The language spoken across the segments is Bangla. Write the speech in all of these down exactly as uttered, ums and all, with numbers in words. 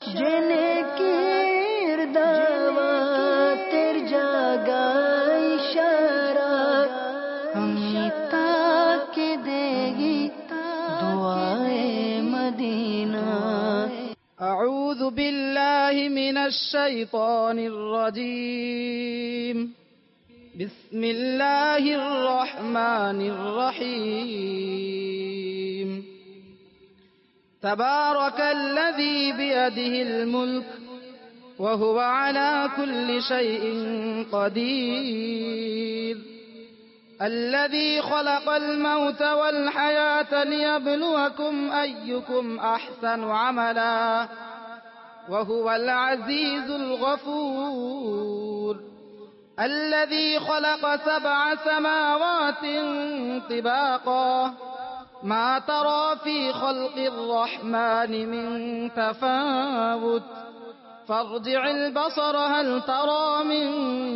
جنہیں کرداوا تیر جاگا اشارہ ہم تاک دے گی دعائے مدینہ. أعوذ بالله من الشيطان الرجيم. بسم الله الرحمن الرحيم. تبارك الذي بيده الملك وهو على كل شيء قدير. الذي خلق الموت والحياة ليبلوكم أيكم أحسن عملا وهو العزيز الغفور. الذي خلق سبع سماوات طباقا ما ترى في خلق الرحمن من تفاوت فارجع البصر هل ترى من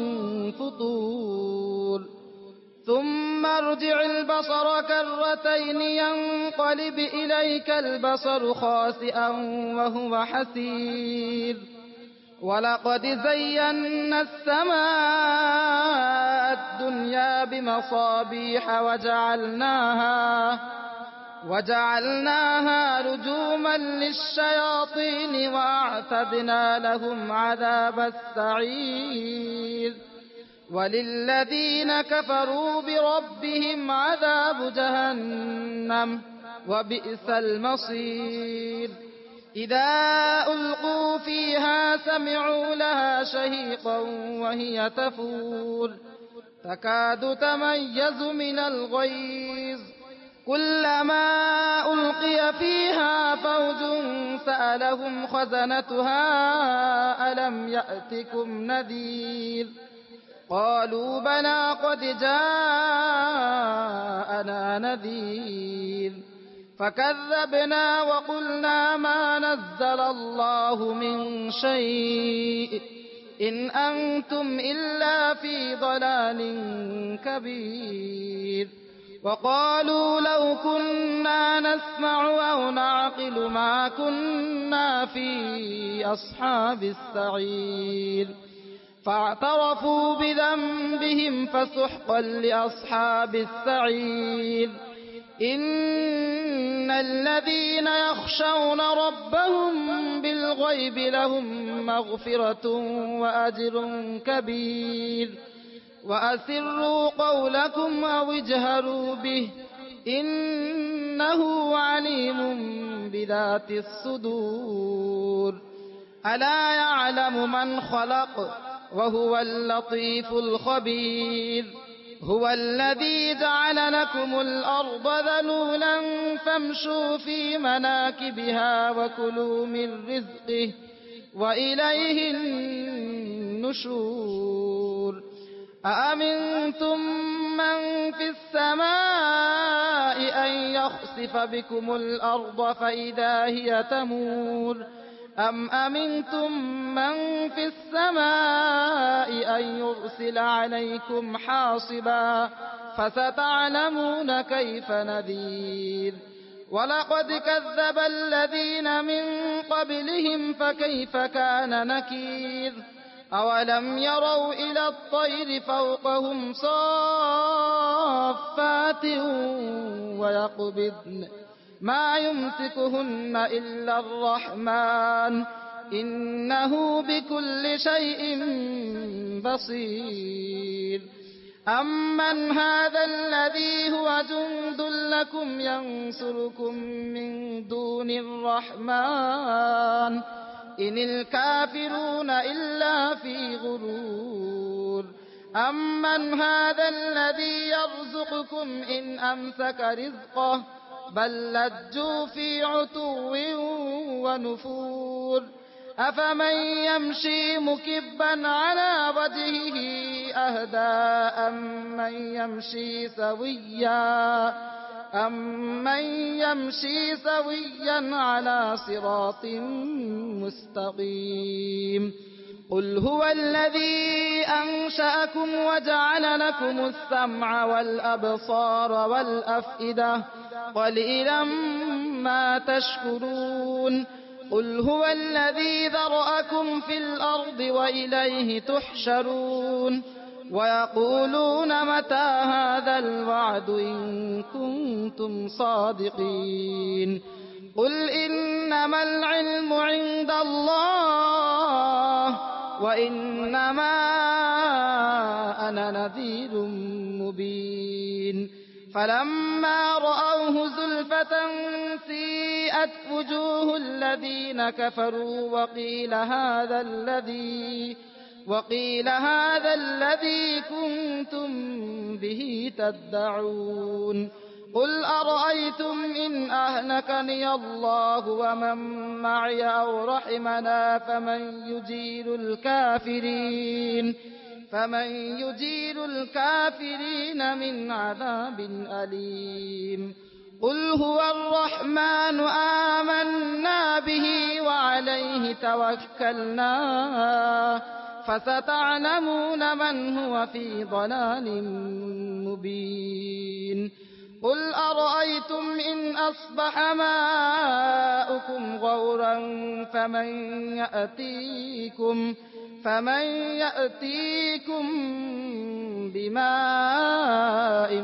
فطور ثم ارجع البصر كرتين ينقلب إليك البصر خاسئا وهو حسير. ولقد زينا السماء الدنيا بمصابيح وجعلناها وجعلناها رجوما للشياطين وأعتدنا لهم عذاب السعير. وللذين كفروا بربهم عذاب جهنم وبئس المصير. إذا ألقوا فيها سمعوا لها شهيقا وهي تفور تكاد تميز من الغيظ كلما ألقي فيها فوج سألهم خزنتها ألم يأتكم نذير قالوا بلى قد جاءنا نذير فكذبنا وقلنا ما نزل الله من شيء إن أنتم إلا في ضلال كبير. وقالوا لو كنا نسمع أو نعقل ما كنا في أصحاب السعير. فاعترفوا بذنبهم فسحقا لأصحاب السعير. إن الذين يخشون ربهم بالغيب لهم مغفرة وأجر كبير. وأسروا قولكم أو اجهروا به إنه عليم بذات الصدور. ألا يعلم من خلق وهو اللطيف الخبير. هو الذي جعل لكم الأرض ذلولا فامشوا في مناكبها وكلوا من رزقه وإليه النشور. أأمنتم من في السماء أن يخسف بكم الأرض فإذا هي تمور أم أمنتم من في السماء أن يرسل عليكم حاصبا فستعلمون كيف نذير. ولقد كذب الذين من قبلهم فكيف كان نكير. أولم يروا إلى الطير فوقهم صافات ويقبضن ما يمسكهن إلا الرحمن إنه بكل شيء بصير. أمن هذا الذي هو جند لكم ينصركم من دون الرحمن إن الكافرون إلا في غرور. أمن هذا الذي يرزقكم إن أمسك رزقه بل لجوا في عتو ونفور. أفمن يمشي مكبا على وجهه أهدى أمن يمشي سويا أمن يمشي سويا على صراط مستقيم. قل هو الذي أنشأكم وجعل لكم السمع والأبصار والأفئدة قليلا ما تشكرون. قل هو الذي ذرأكم في الأرض وإليه تحشرون ويقولون متى هذا الوعد إن كنتم صادقين قل إنما العلم عند الله وإنما أنا نذير مبين فلما رأوه زلفة سيئت وجوه الذين كفروا وقيل هذا الذي وقيل هذا الذي كنتم به تدعون قل أرأيتم إن أهلكني الله ومن معي أو رحمنا فمن يجير الكافرين فمن يجير الكافرين من عذاب أليم قل هو الرحمن آمنا به وعليه توكلنا فستعلمون من هو في ضلال مبين قل أرأيتم إن أصبح ماؤكم غورا فمن يأتيكم فمن يأتيكم بماء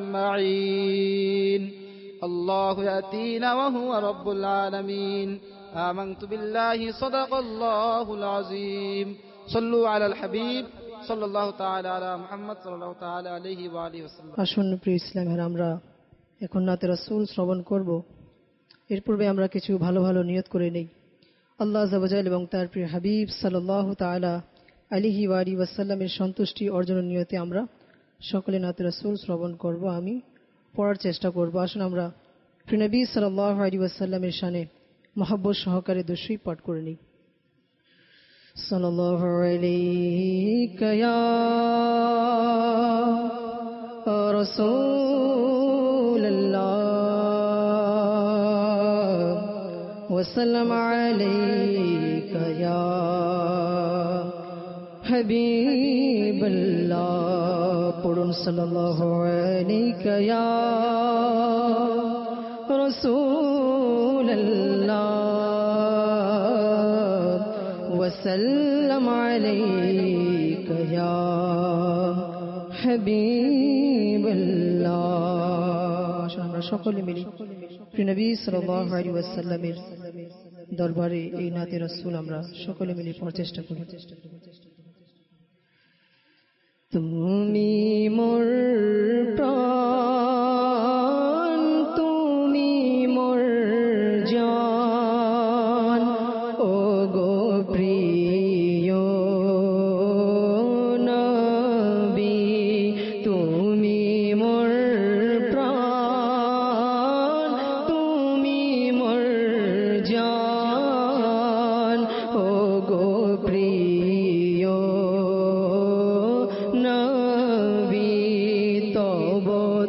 معين الله يأتينا وهو رب العالمين آمنت بالله صدق الله العظيم صلوا على الحبيب صلى الله تعالى على محمد صلى الله تعالى عليه وآله وسلم আসুন প্রিয় ইসলামের আমরা এখন নাতে রাসূল শ্রবণ করব এর পূর্বে আমরা কিছু ভালো ভালো নিয়ত করে নেই আল্লাহ আযজা ওয়া জাল এবং তার প্রিয় হাবিব সাল্লাল্লাহু তাআলা আলাইহি ওয়া আলিহি ওয়াসাল্লামের সন্তুষ্টি অর্জনের নিয়তে আমরা সকলে নাতে রাসূল শ্রবণ করব আমি পড়ার চেষ্টা করব আসুন আমরা প্রিয় নবী সাল্লাল্লাহু আলাইহি ওয়াসাল্লামের শানে মহব্বত সহকারে দুরূদ পাঠ করে নিই সাল্লাল্লাহু আলাইকা ইয়া রাসূলুল্লাহ ওয়া সাল্লাম আলাইকা ইয়া হাবিবাল্লাহ পড়ুন সাল্লাল্লাহু আলাইকা ইয়া রাসূলুল্লাহ وسلم عليك يا حبيب الله আমরা সকলে মিলে প্রিয় নবী সাল্লাল্লাহু আলাইহি ওয়াসাল্লামের দরবারে এই নাতে রাসূল আমরা সকলে মিলে পড়ার চেষ্টা করি তুমি মোর প্রাণ তুমি মোর জান ও গো প্রিয় নবী তুমি মোর প্রাণ তুমি মোর জান ও গো প্রিয় নবী তব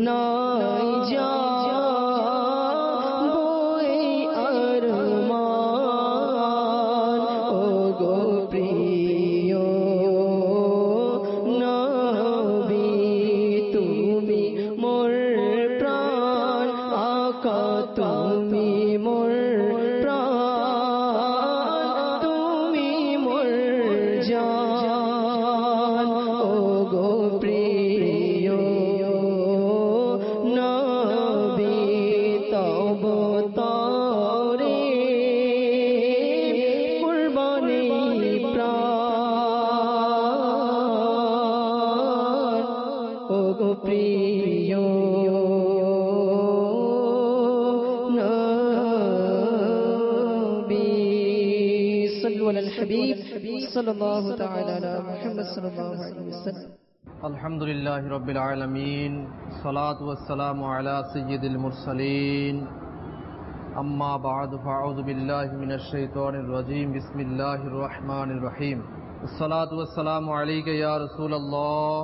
নাই যাবো এই আরমান ওগো প্রিয় নবী তুমি মোর প্রাণ আকা তুমি মোর প্রাণ তুমি মোর জান ওগো প্রিয় নবী তব তরে কুরবানি প্রাণ ওগো প্রিয় নবী সাল্লু আলাল হাবিব সাল্লাল্লাহু তাআলা আলা মুহাম্মদ সাল্লাল্লাহু আলাইহি ওয়াসাল্লাম আলহামদুলিল্লাহি রাব্বিল আলামিন সালাতু ওয়াসসালামু আলা সাইয়্যিদিল মুরসালিন আম্মা বা'দু ফাআউযু বিল্লাহি মিনাশ শাইতানির রাজীম বিসমিল্লাহির রহমানির রহিম আসসালাতু ওয়াসসালামু আলাইকা ইয়া রাসূলুল্লাহ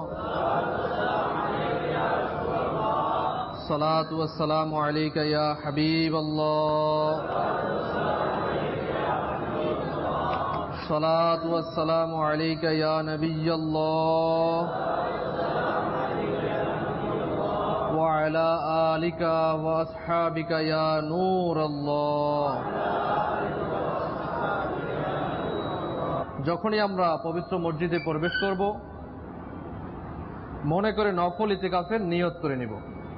আসসালাতু ওয়াসসালামু আলাইকা ইয়া হাবিবাল্লাহ আসসালাতু ওয়াসসালামু আলাইকা ইয়া নাবিয়াল্লাহ ওয়া আলা আলিকা ওয়া আসহাবিকা ইয়া নূরাল্লাহ। যখনই আমরা পবিত্র মসজিদে প্রবেশ করব মনে করে নফল ইতিকাফের নিয়ত করে নিব,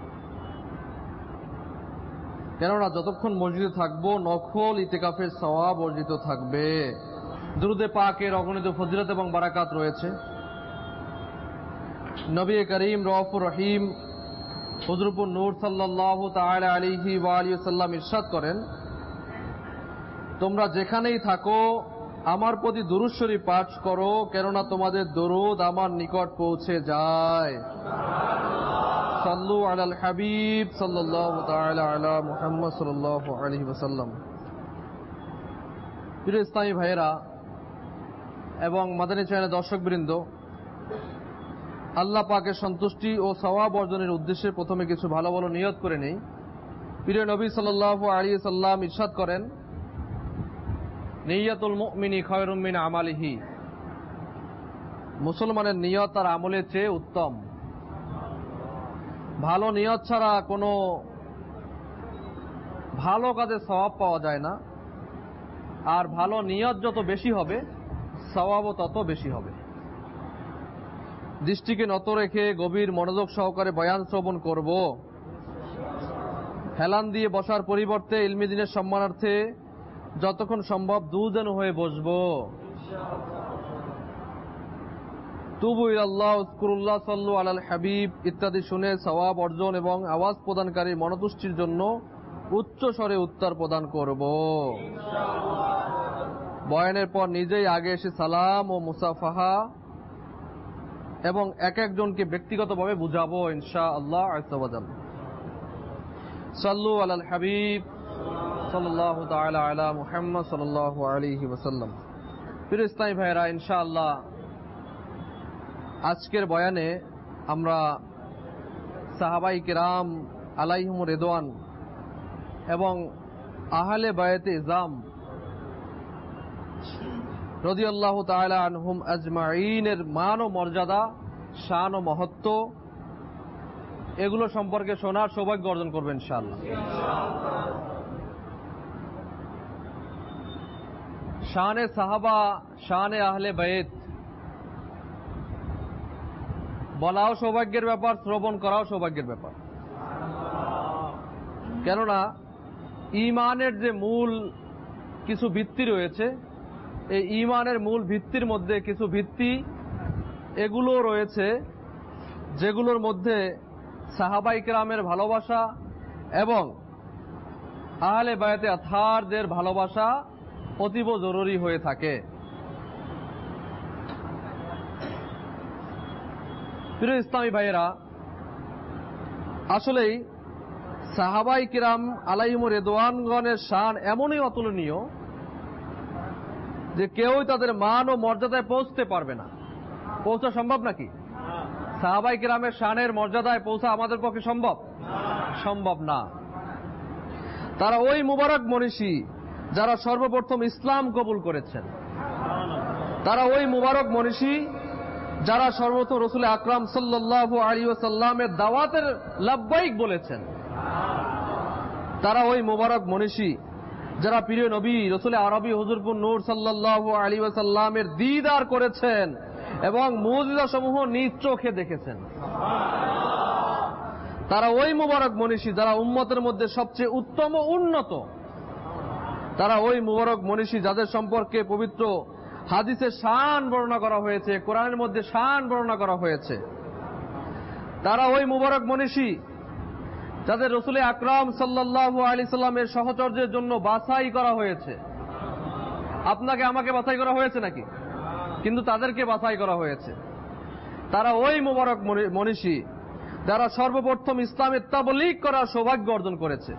কেননা যতক্ষণ মসজিদে থাকবো নফল ইতিকাফের সওয়াব অর্জিত থাকবে। দুরুদে পাকের অগণিত ফজিলত এবং বারাকাত রয়েছে। নবী করিম রউফুর রহিম হুজুরপুর নূর সাল্লাল্লাহু তাআলা আলাইহি ওয়া আলিহি ওয়াসাল্লাম ইরশাদ করেন, তোমরা যেখানেই থাকো আমার প্রতি দুরূদ শরীফ পাঠ করো, কেননা তোমাদের দরুদ আমার নিকট পৌঁছে যায়। সাল্লু আলাল হাবিব সাল্লাল্লাহু তাআলা আলা মুহাম্মদ সাল্লাল্লাহু আলাইহি ওয়াসাল্লাম। প্রিয় ইসলামী ভাইয়েরা এবং মাদানী চ্যানেলের দর্শকবৃন্দ, আল্লাহ পাকের সন্তুষ্টি ও সওয়াব অর্জনের উদ্দেশ্যে প্রথমে কিছু ভালো ভালো নিয়ত করে নেই। প্রিয় নবী সাল্লাল্লাহু আলাইহি ওয়াসাল্লাম ইরশাদ করেন, নিয়াতুল মুমিনি খায়রুম মিন আমালিহি, মুসলমানের নিয়ত তার আমলের চেয়ে উত্তম। ভালো নিয়ত ছাড়া কোনো ভালো কাজে সওয়াব পাওয়া যায় না, আর ভালো নিয়ত যত বেশি হবে সওয়াবও তত বেশি হবে। দৃষ্টিকে নত রেখে গভীর মনোযোগ সহকারে বয়ান শ্রবণ করব। হেলান দিয়ে বসার পরিবর্তে ইলমি দিনের সম্মানার্থে যতক্ষণ সম্ভব দুজন হয়ে বসব। তুবু ইলাল্লাহ উযকুরুল্লাহ সাল্লু আলাল হাবিব ইত্যাদি শুনে সওয়াব অর্জন এবং আওয়াজ প্রদানকারী মনোতুষ্টির জন্য উচ্চ স্বরে উত্তর প্রদান করব। বয়ানের পর নিজেই আগে এসে সালাম ও মুসাফাহা এবং এক একজনকে ব্যক্তিগতভাবে বুঝাবো ইনশাআল্লাহ আযজা ওয়া জাল। সাল্লু আলাল হাবিব সাল্লাল্লাহু তাআলা আলা মুহাম্মদ সাল্লাল্লাহু আলাইহি ওয়াসাল্লাম। প্রিয় ইসলামী ভাইয়েরা, ইনশাআল্লাহ আজকের বয়ানে আমরা সাহাবায়ে কিরাম আলাইহিমুর রিদওয়ান এবং আহলে বায়াতে ইজাম রাদিয়াল্লাহু তাআলা আনহুম আজমাইনের মান ও মর্যাদা, শান ও মহত্ব এগুলো সম্পর্কে শোনার সৌভাগ্য অর্জন করবেন ইনশাআল্লাহ। শানে সাহাবা, শানে আহলে বায়াত বলাও সৌভাগ্যের ব্যাপার, শ্রবণ করাও সৌভাগ্যের ব্যাপার। কেননা ঈমানের যে মূল কিছু ভিত্তি রয়েছে, এই ঈমানের মূল ভিত্তির মধ্যে কিছু ভিত্তি এগুলো রয়েছে যেগুলোর মধ্যে সাহাবায়ে কেরামের ভালোবাসা এবং আহলে বায়াতে আতহারদের ভালোবাসা অতীব জরুরি হয়ে থাকে। প্রিয় ইসলামী ভাইয়েরা, আসলেই সাহাবায়ে কিরাম আলাইহিমুর রিদওয়ানগণের শান এমনই অতুলনীয় যে কেউই তাদের মান ও মর্যাদায় পৌঁছতে পারবে না। পৌঁছা সম্ভব নাকি? সাহাবায়ে কেরামের শানের মর্যাদায় পৌঁছা আমাদের পক্ষে সম্ভব সম্ভব না। তারা ওই মুবারক মনীষী যারা সর্বপ্রথম ইসলাম কবুল করেছেন, তারা ওই মুবারক মনীষী যারা সর্বপ্রথম রাসূল আকরাম সাল্লাল্লাহু আলাইহি ওয়াসাল্লামের দাওয়াতের লাব্বাইক বলেছেন, তারা ওই মুবারক মনীষী যারা প্রিয় নবী রাসূল আরবি হুজুরপুর নূর সাল্লাল্লাহু আলাইহি ওয়াসাল্লামের দিদার করেছেন এবং মুজিজা সমূহ নিজ চোখে দেখেছেন। তারা ওই মুবারক মনীষী যারা উম্মতের মধ্যে সবচেয়ে উত্তম ও উন্নত। তারা ওই মুবারক মনীষী যাদের সম্পর্কে পবিত্র হাদিসে শান বর্ণনা করা হয়েছে, কোরআনের মধ্যে শান বর্ণনা করা হয়েছে। তারা ওই মুবারক মনীষী যাদের রাসূল আকরাম সাল্লাল্লাহু আলাইহি সাল্লামের সহচর্যের জন্য বাছাই করা হয়েছে। আপনাকে আমাকে বাছাই করা হয়েছে নাকি? কিন্তু তাদেরকে বাছাই করা হয়েছে। তারা ওই মুবারক মনীষী যারা সর্বপ্রথম ইসলামের তাবলীগ করার সৌভাগ্য অর্জন করেছে।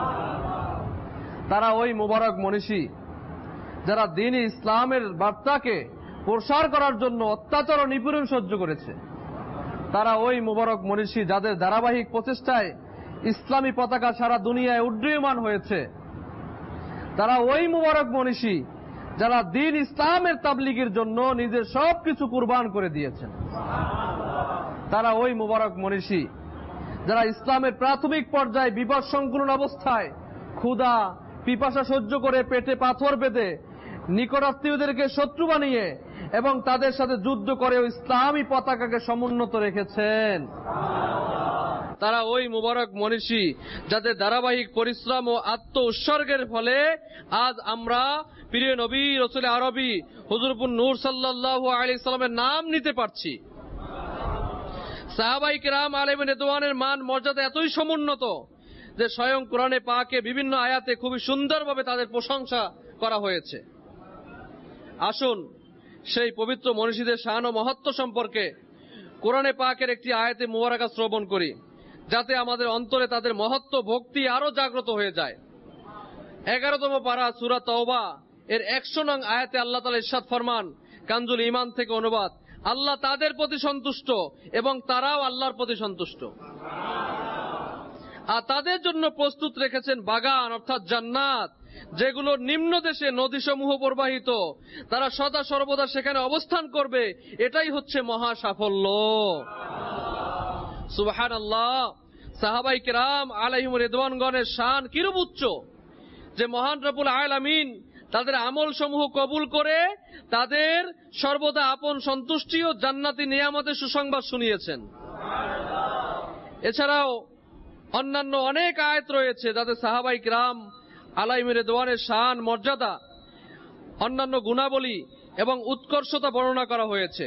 তারা ওই মুবারক মনীষী যারা দ্বীন ইসলামের বার্তাকে প্রসার করার জন্য অত্যাচার ও নিপীড়ন সহ্য করেছে। তারা ওই মুবারক মনীষী যাদের ধারাবাহিক প্রচেষ্টায় ইসলামী পতাকা সারা দুনিয়ায় উড্ডীয়মান হয়েছে। তারা ওই মুবারক মনীষী যারা দ্বীন ইসলামের তাবলীগের জন্য নিজের সবকিছু কুরবান করে দিয়েছেন। তারা ওই মুবারক মনীষী যারা ইসলামের প্রাথমিক পর্যায়ে বিপদ সংকুলন অবস্থায় ক্ষুধা পিপাসা সহ্য করে পেটে পাথর বেঁধে নিকটাত্মীয়দেরকে শত্রু বানিয়ে এবং তাদের সাথে যুদ্ধ করেও ইসলামী পতাকাকে সমুন্নত রেখেছেন। তারা ওই মুবারক মনীষী যাদের ধারাবাহিক পরিশ্রম ও আত্ম উৎসর্গের ফলে আজ আমরা প্রিয় নবী রাসূল আরবি হুজুরপুর নূর সাল্লাল্লাহু আলাইহি সাল্লামের নাম নিতে পারছি। সাহাবায়ে কেরাম আলাইহিম রিদওয়ানের মান মর্যাদা এতই সমুন্নত যে স্বয়ং কোরআনে পাকে বিভিন্ন আয়াতে খুবই সুন্দরভাবে তাদের প্রশংসা করা হয়েছে। আসুন সেই পবিত্র মনীষীদের শান ও মহত্ব সম্পর্কে কোরআনে পাকের একটি আয়াতে মুবারাকা শ্রবণ করি, যাতে আমাদের অন্তরে তাদের মহত্ব ভক্তি আরো জাগ্রত হয়ে যায়। এগারোতম পারা সূরা তাওবা এর একশো নং আয়াতে আল্লাহ তাআলা ইরশাদ ফরমান, কানজুল ঈমান থেকে অনুবাদ, আল্লাহ তাদের প্রতি সন্তুষ্ট এবং তারাও আল্লাহর প্রতি সন্তুষ্ট। আর তাদের জন্য প্রস্তুত রেখেছেন বাগান অর্থাৎ জান্নাত, যেগুলো নিম্ন দেশে নদীসমূহ প্রবাহিত। তারা সদা সর্বদা সেখানে অবস্থান করবে। এটাই হচ্ছে মহা সাফল্য। সুবহানাল্লাহ। সাহাবায়ে কেরাম আলাইহিম রিদওয়ানগণের শান কিরূপ উচ্চ যে মহান রব্বুল আলামিন তাদের আমল সমূহ কবুল করে তাদের সর্বদা আপন সন্তুষ্টি ও জান্নাতি নিয়ামতের সুসংবাদ শুনিয়েছেন। এছাড়াও অন্যান্য অনেক আয়াত রয়েছে যাতে সাহাবায়ে কেরাম আলাইহিম রিদওয়ানের শান মর্যাদা অন্যান্য গুণাবলী এবং উৎকর্ষতা বর্ণনা করা হয়েছে।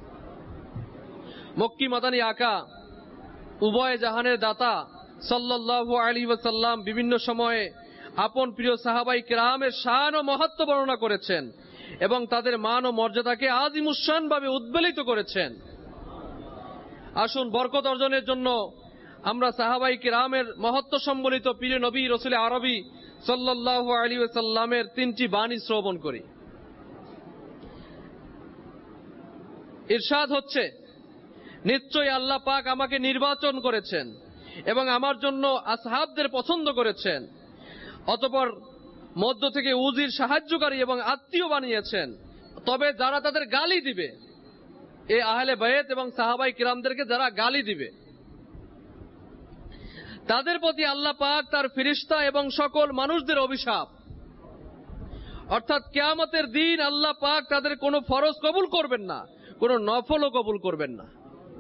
মক্কি মাদানী আকা উভয় জাহানের দাতা সাল্লাল্লাহু আলাইহি ওয়াসাল্লাম বিভিন্ন সময়ে আপন প্রিয় সাহাবায়ে কেরামের শান ও মহত্ব বর্ণনা করেছেন এবং তাদের মান ও মর্যাদাকে আযীমুশ-শান ভাবে উদ্বেলিত করেছেন। আসুন বরকত অর্জনের জন্য আমরা সাহাবায়ে কেরামের মহত্ব সম্বলিত প্রিয় নবী রাসূল আরবি সাল্লাল্লাহু আলাইহি ওয়াসাল্লামের তিনটি বাণী শ্রবণ করি। ইরশাদ হচ্ছে, নিশ্চয়ই আল্লাহ পাক আমাকে নির্বাচন করেছেন এবং আমার জন্য আসহাবদের পছন্দ করেছেন, অতঃপর মধ্য থেকে উজির সাহায্যকারী এবং আত্মীয় বানিয়েছেন। তবে যারা তাদের গালি দিবে, এ আহলে বাইত এবং সাহাবায়ে কিরামদেরকে যারা গালি দিবে, তাদের প্রতি আল্লাহ পাক তার ফেরেশতা এবং সকল মানুষদের অভিশাপ, অর্থাৎ কিয়ামতের দিন আল্লাহ পাক তাদের কোনো ফরজ কবুল করবেন না, কোনো নফলও কবুল করবেন না।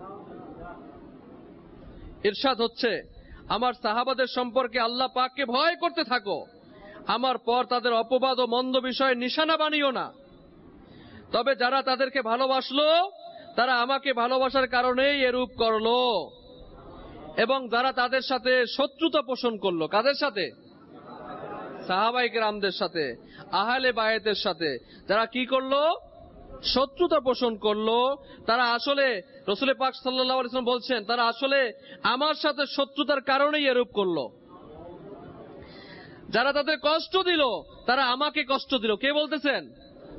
ইরশাদ হচ্ছে, আমার সাহাবাদের সম্পর্কে আল্লাহ পাককে ভয় করতে থাকো, আমার পর তাদের অপবাদ ও মন্দ বিষয়ে নিশানা বানিও না। তবে যারা তাদেরকে ভালোবাসলো তারা আমাকে ভালোবাসার কারণেই এরূপ করলো, এবং যারা তাদের সাথে শত্রুতা পোষণ করলো, কাদের সাথে? সাহাবায়ে কেরামদের সাথে, আহলে বায়েতের সাথে। যারা কি করলো? শত্রুতা পোষণ করলো। তারা আসলে রাসূল পাক সাল্লাল্লাহু আলাইহি ওয়াসাল্লাম বলছেন, তারা আসলে আমার সাথে শত্রুতার কারণেই এরূপ করলো। যারা তাদের কষ্ট দিল তারা আমাকে কষ্ট দিল। কে বলতেছেন?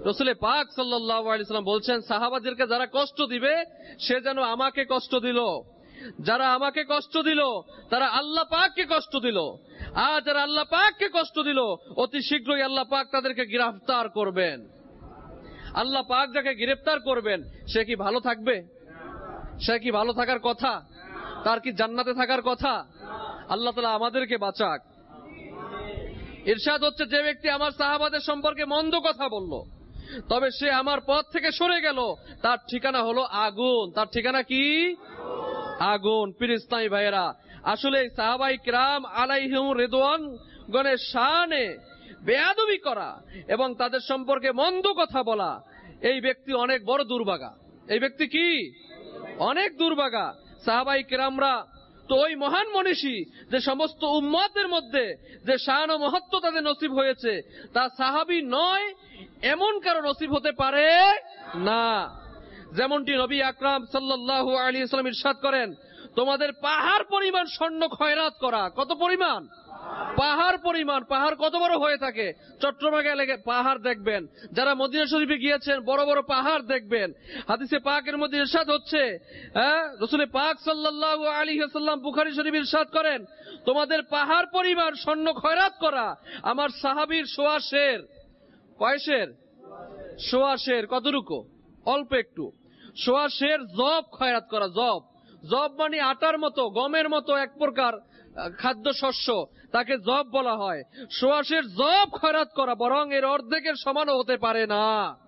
রাসূল পাক সাল্লাল্লাহু আলাইহি ওয়াসাল্লাম বলছেন, সাহাবাদেরকে যারা কষ্ট দিবে সে যেন আমাকে কষ্ট দিল, যারা আমাকে কষ্ট দিল তারা আল্লাহ পাককে কষ্ট দিল, আর যারা আল্লাহ পাককে কষ্ট দিল অতি শীঘ্রই আল্লাহ পাক তাদেরকে গ্রেফতার করবেন। আল্লাহ পাক যাকে গ্রেফতার করবেন সে কি ভালো থাকবে? সে কি ভালো থাকার কথা? তার কি জান্নাতে থাকার কথা? আল্লাহ তাআলা আমাদেরকে বাঁচাক। ইরশাদ হচ্ছে, যে ব্যক্তি আমার সাহাবাদের সম্পর্কে মন্দ কথা বলল তবে সে আমার পথ থেকে সরে গেল, তার ঠিকানা হলো আগুন। তার ঠিকানা কি? আগুন। প্রিয় ইসলামী ভাইয়েরা, আসলে সাহাবায়ে কিরাম আলাইহিম রিদওয়ান গণের শানে বেয়াদবি করা এবং তাদের সম্পর্কে মন্দ কথা বলা, এই ব্যক্তি অনেক বড় দুর্ভাগা। এই ব্যক্তি কি? অনেক দুর্ভাগা। সাহাবায়ে কিরামরা তো ওই মহান মনীষী যে সমস্ত উম্মতের মধ্যে যে শান ও মহত্ব তাদের নসিব হয়েছে, তা সাহাবী নয় এমন কারো নসিব হতে পারে না। যেমনটি নবী আকরাম সাল্লাল্লাহু আলাইহি ওয়াসাল্লাম ইরশাদ করেন, তোমাদের পাহাড় পরিমাণ স্বর্ণ খয়রাত করা। কত পরিমাণ? পাহাড় পরিমাণ। পাহাড় কত বড় হয়ে থাকে? চট্টগ্রামে গেলে পাহাড় দেখবেন, যারা মদিনা শরীফে গিয়েছেন বড় বড় পাহাড় দেখবেন। হাদিসে পাকের মধ্যে ইরশাদ হচ্ছে, হ্যাঁ, রাসূল পাক সাল্লাল্লাহু আলাইহি ওয়াসাল্লাম বুখারী শরীফে ইরশাদ করেন, তোমাদের পাহাড় পরিমাণ স্বর্ণ খয়রাত করা আমার সাহাবীর সোয়া শের। কয় শের? সোয়া শের। কতটুকু? অল্প একটু। সোয়া শের জব খয়রাত করা। জব জব মানে আটার মতো, গমের মতো এক প্রকার খাদ্য শস্য, তাকে জব বলা হয়। সোয়া শের জব খয়রাত করা বরং এর অর্ধেকের সমানও হতে পারে না।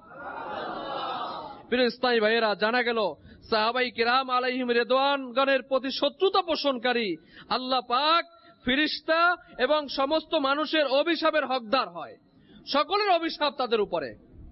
প্রিয় ইসলামী ভাইয়েরা, জানা গেল সাহাবায়ে কিরাম আলাইহিম রিদওয়ান গণের প্রতি শত্রুতা পোষণকারী আল্লাহ পাক, ফেরেশতা এবং সমস্ত মানুষের অভিশাপের হকদার হয়। সকলের অভিশাপ তাদের উপরে।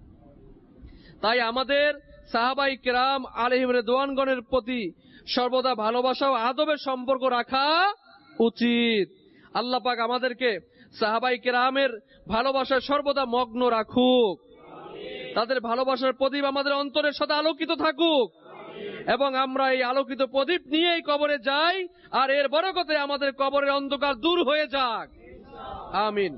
তাই আমাদের সাহাবায়ে কিরাম আলাইহিম রিদওয়ান গণের প্রতি সর্বদা ভালোবাসা ও আদবের সম্পর্ক রাখা উচিত। আল্লাহ পাক আমাদেরকে সাহাবায়ে কিরামের ভালোবাসায় সর্বদা মগ্ন রাখুক, তাদের ভালোবাসার প্রদীপ আমাদের অন্তরের সদা আলোকিত থাকুক এবং আমরা এই আলোকিত প্রদীপ নিয়েই কবরে যাই, আর এর বরকতে আমাদের কবরের অন্ধকার দূর হয়ে যাক। আমিন।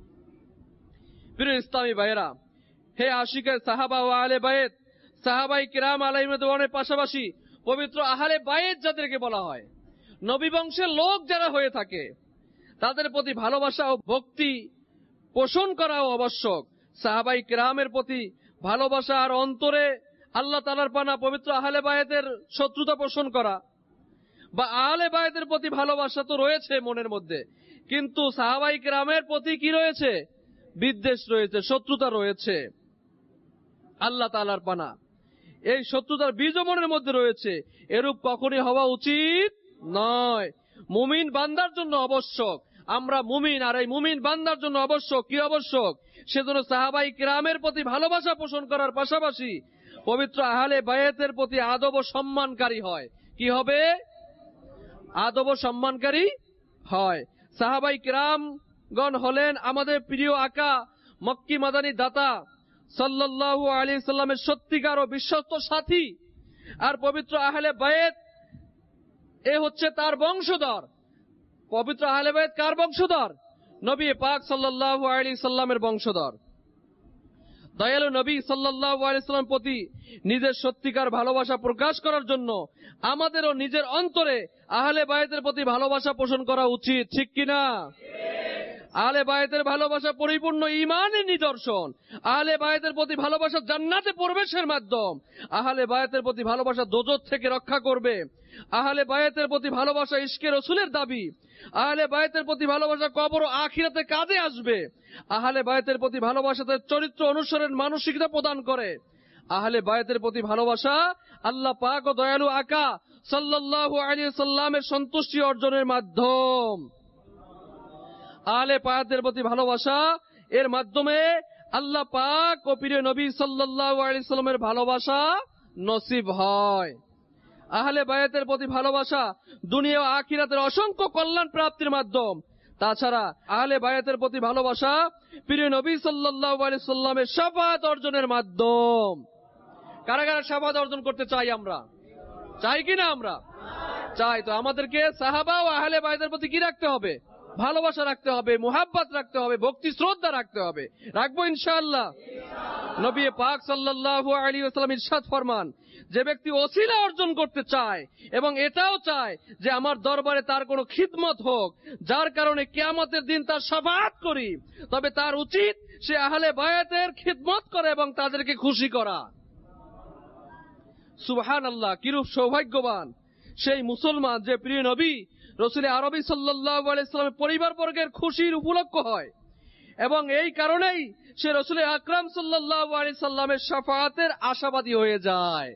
প্রিয় ইসলামী ভাইয়েরা, হে আশিকে সাহাবা ও আহলে বাইত, সাহাবায়ে কিরাম আলাইহিম রিদওয়ানের পাশাপাশি পবিত্র আহলে বাইত যাদেরকে বলা হয়, নবী বংশের লোক যারা হয়ে থাকে, তাদের প্রতি ভালোবাসা ও ভক্তি পোষণ করাও আবশ্যক। সাহাবায়ে কিরামের প্রতি ভালোবাসা আর অন্তরে আল্লাহ তাআলার পানা পবিত্র আহলে বাইতের শত্রুতা পোষণ করা বা আহলে বাইতের প্রতি ভালোবাসা তো রয়েছে মনের মধ্যে, কিন্তু সাহাবায়ে কিরামের প্রতি কি রয়েছে? বিদ্বেষ রয়েছে, শত্রুতা রয়েছে। আল্লাহ তাআলার পানা এই শত্রুতার বীজ মনের মধ্যে রয়েছে। এরূপ কখনই হওয়া উচিত নয়। মুমিন বান্দার জন্য আবশ্যক, আমরা মুমিন, আর এই মুমিন বান্দার জন্য আবশ্যক কি আবশ্যক? সেজন্য সাহাবায়ে কিরামের প্রতি ভালোবাসা পোষণ করার পাশাপাশি পবিত্র আহলে বাইতের প্রতি আদব ও সম্মানকারী হয়। কি হবে? আদব ও সম্মানকারী হয়। সাহাবায়ে কিরামগণ হলেন আমাদের প্রিয় আকা, মক্কি মাদানী দাতা সাল্লাল্লাহু আলাইহি সাল্লামের সত্যিকার ও বিশ্বস্ত সাথী, আর পবিত্র আহলে বাইত এ হচ্ছে তার বংশধর। পবিত্র আহলে বাইত কার বংশধর? নবী পাক সাল্লাল্লাহু আলাইহি সাল্লামের বংশধর। দয়ালু নবী সাল্লাল্লাহু আলাইহি সাল্লামের প্রতি নিজের সত্যিকার ভালোবাসা প্রকাশ করার জন্য আমাদেরও নিজের অন্তরে আহলে বাইতের প্রতি ভালোবাসা পোষণ করা উচিত। ঠিক কিনা? আহলে বাইতের ভালোবাসা পরিপূর্ণ ঈমানের নিদর্শন। আহলে বাইতের প্রতি ভালোবাসা জান্নাতে প্রবেশের মাধ্যম। আহলে বাইতের প্রতি ভালোবাসা দোজখ থেকে রক্ষা করবে। আহলে বাইতের প্রতি ভালোবাসা ইশকে রাসূলের দাবি। আহলে বাইতের প্রতি ভালোবাসা কবর ও আখিরাতে কাজে আসবে। আহলে বাইতের প্রতি ভালোবাসা তাদের চরিত্র অনুসরণের মানসিকতা প্রদান করে। আহলে বাইতের প্রতি ভালোবাসা আল্লাহ পাক ও দয়ালু আকা সাল্লাল্লাহু আলাইহি সাল্লামের সন্তুষ্টি অর্জনের মাধ্যম। আহলে বাইতের প্রতি ভালোবাসা এর মাধ্যমে আল্লাহ পাক ও প্রিয় নবী সাল্লাল্লাহু আলাইহি সাল্লামের ভালোবাসা নসিব হয়। আহলে বাইতের প্রতি ভালোবাসা দুনিয়া ও আখিরাতের অসংখ্য কল্যাণ প্রাপ্তির মাধ্যম। তাছাড়া আহলে বাইতের প্রতি ভালোবাসা প্রিয় নবী সাল্লাল্লাহু আলাইহি সাল্লামের শাফাআত অর্জনের মাধ্যম। কারা কারা শাফাআত অর্জন করতে চাই? আমরা চাই কিনা? আমরা চাই। তো আমাদেরকে সাহাবা ও আহলে বাইতের প্রতি কি রাখতে হবে? ভালোবাসা রাখতে হবে, মুহাব্বত রাখতে হবে, ভক্তি শ্রদ্ধা রাখতে হবে। রাখবো ইনশাআল্লাহ। নবী পাক সাল্লাল্লাহু আলাইহি ওয়াসাল্লাম ইরশাদ ফরমান, যে ব্যক্তি ওসিলা অর্জন করতে চায় এবং এটাও চায় যে আমার দরবারে তার কোনো খিদমত হোক, যার কারণে কিয়ামতের দিন তার শাফাআত করি, তবে তার উচিত সে আহলে বায়াতের খিদমত করে এবং তাদেরকে খুশি করা। সুবহানাল্লাহ, কিরূপ সৌভাগ্যবান সেই মুসলমান যে প্রিয় নবী রাসূল আরবি সাল্লাল্লাহু আলাইহি সাল্লামের পরিবারবর্গের খুশির উপলক্ষ হয়, এবং এই কারণেই সে রাসূল আকরাম সাল্লাল্লাহু আলাইহি সাল্লামের শাফাআতের আশাবাদী হয়ে যায়।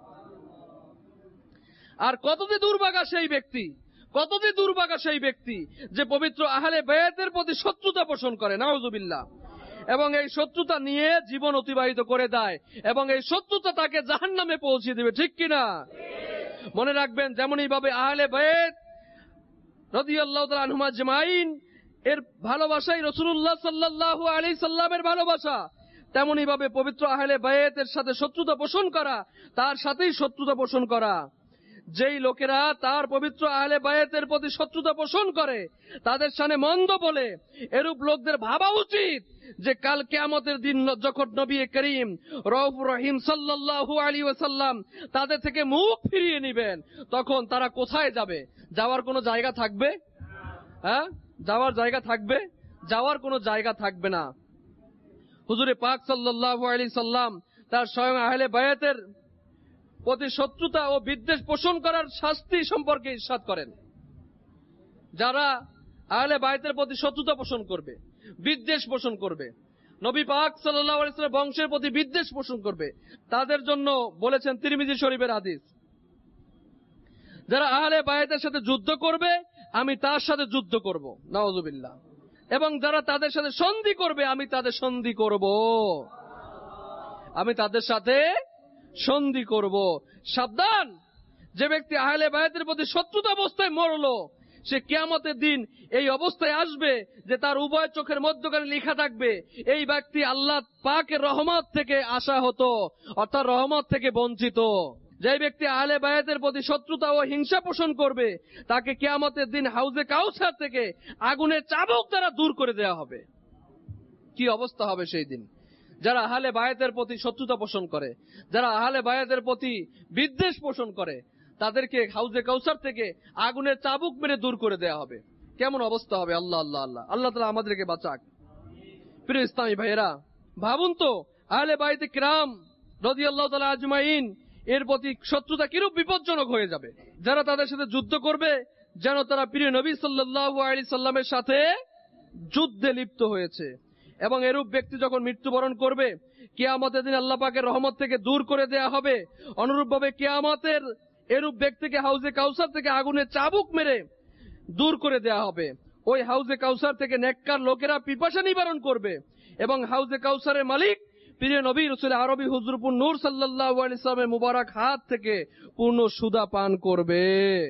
আর কতদিন দুর্ভাগা সেই ব্যক্তি, কতদিন দুর্ভাগা সেই ব্যক্তি যে পবিত্র আহলে বায়াতের প্রতি শত্রুতা পোষণ করে, নাউযুবিল্লাহ, এবং এই শত্রুতা নিয়ে জীবন অতিবাহিত করে দেয়, এবং এই শত্রুতা তাকে জাহান্নামে পৌঁছে দেবে। ঠিক কিনা? মনে রাখবেন, যেমনই ভাবে আহলে বায়াত রাদিয়াল্লাহু তাআলা আনহুম আজমাইন এর ভালোবাসাই রাসূলুল্লাহ সাল্লাল্লাহু আলাইহি সাল্লামের ভালোবাসা, তেমনই ভাবে পবিত্র আহলে বায়াতের সাথে শত্রুতা পোষণ করা, তার সাথেই শত্রুতা পোষণ করা। যেই লোকেরা তার পবিত্র আহলে বায়াতের প্রতি শত্রুতা পোষণ করে, তাদের সামনে মন্দ বলে, এরূপ লোকদের ভাবা উচিত যে কাল কিয়ামতের দিন যখন নবী করিম রউফুর রহিম সাল্লাল্লাহু আলাইহি ওয়াসাল্লাম তাদের থেকে মুখ ফিরিয়ে নেবেন, তখন তারা কোথায় যাবে? যাওয়ার কোনো জায়গা থাকবে? হ্যাঁ, যাওয়ার জায়গা থাকবে? যাওয়ার কোনো জায়গা থাকবে না। হুজুরে পাক সাল্লাল্লাহু আলাইহি সাল্লাম তার স্বয়ং আহলে বায়াতের প্রতি শত্রুতা ও বিদ্বেষ পোষণ করার শাস্তি সম্পর্কে ইরশাদ করেন। যারা আহলে বায়াতের প্রতি শত্রুতা পোষণ করবে, বিদ্বেষ পোষণ করবে, নবী পাক সাল্লাল্লাহু আলাইহি ওয়াসাল্লামের বংশের প্রতি বিদ্বেষ পোষণ করবে, তাদের জন্য বলেছেন তিরমিজি শরীফের হাদিস, যারা আহলে বায়াতের সাথে যুদ্ধ করবে আমি তার সাথে যুদ্ধ করব, নাউযুবিল্লাহ, এবং যারা তাদের সাথে সন্ধি করবে আমি তাদের সন্ধি করব, আমি তাদের সাথে সন্ধি করব। সাবধান, যে ব্যক্তি আহলে বায়াতের প্রতি শত্রুতা অবস্থায় মরলো, সে কিয়ামতের দিন এই অবস্থায় আসবে যে তার উভয় চোখের মধ্যখানে লেখা থাকবে, এই ব্যক্তি আল্লাহ পাকের রহমত থেকে আশা হতো, অর্থাৎ রহমত থেকে বঞ্চিত। যে ব্যক্তি আহলে বায়াতের প্রতি শত্রুতা ও হিংসা পোষণ করবে, তাকে কিয়ামতের দিন হাউজে কাউসার থেকে আগুনের চাবুক দ্বারা দূর করে দেওয়া হবে। কি অবস্থা হবে সেই দিন? যারা আহলে বায়াতের প্রতি শত্রুতা পোষণ করে, যারা আহলে বায়াতের প্রতি বিদ্বেষ পোষণ করে, তাদেরকে হাউজে কাউসার থেকে আগুনের চাবুক মেরে দূর করে দেওয়া হবে। কেমন অবস্থা হবে? আল্লাহ আল্লাহ আল্লাহ আল্লাহ তাআলা আমাদেরকে বাঁচাক। প্রিয় ইসলামী ভাইয়েরা, ভাবুন তো আহলে বায়াতে কিরাম রাদিয়াল্লাহু তাআলা আজমাইন এর প্রতি শত্রুতা কিরূপ বিপজ্জনক হয়ে যাবে। যারা তাদের সাথে যুদ্ধ করবে যেন তারা প্রিয় নবী সাল্লাল্লাহু আলাইহি সাল্লামের সাথে যুদ্ধে লিপ্ত হয়েছে, এবং এরূপ ব্যক্তি যখন মৃত্যুবরণ করবে কিয়ামতের দিন আল্লাহ পাকের রহমত থেকে দূর করে দেয়া হবে। অনুরূপভাবে কিয়ামতের এরূপ ব্যক্তিকে হাউজে কাউসার থেকে আগুনের চাবুক মেরে দূর করে দেয়া হবে। ওই হাউজে কাউসার থেকে নেককার লোকেরা পিপাসা নিবারণ করবে, এবং হাউজে কাউসারের মালিক প্রিয় নবী রাসূল আরবি হুজুরপুর নূর সাল্লাল্লাহু আলাইহি সাল্লামের মুবারক হাত থেকে পূর্ণ সুধা পান করবে।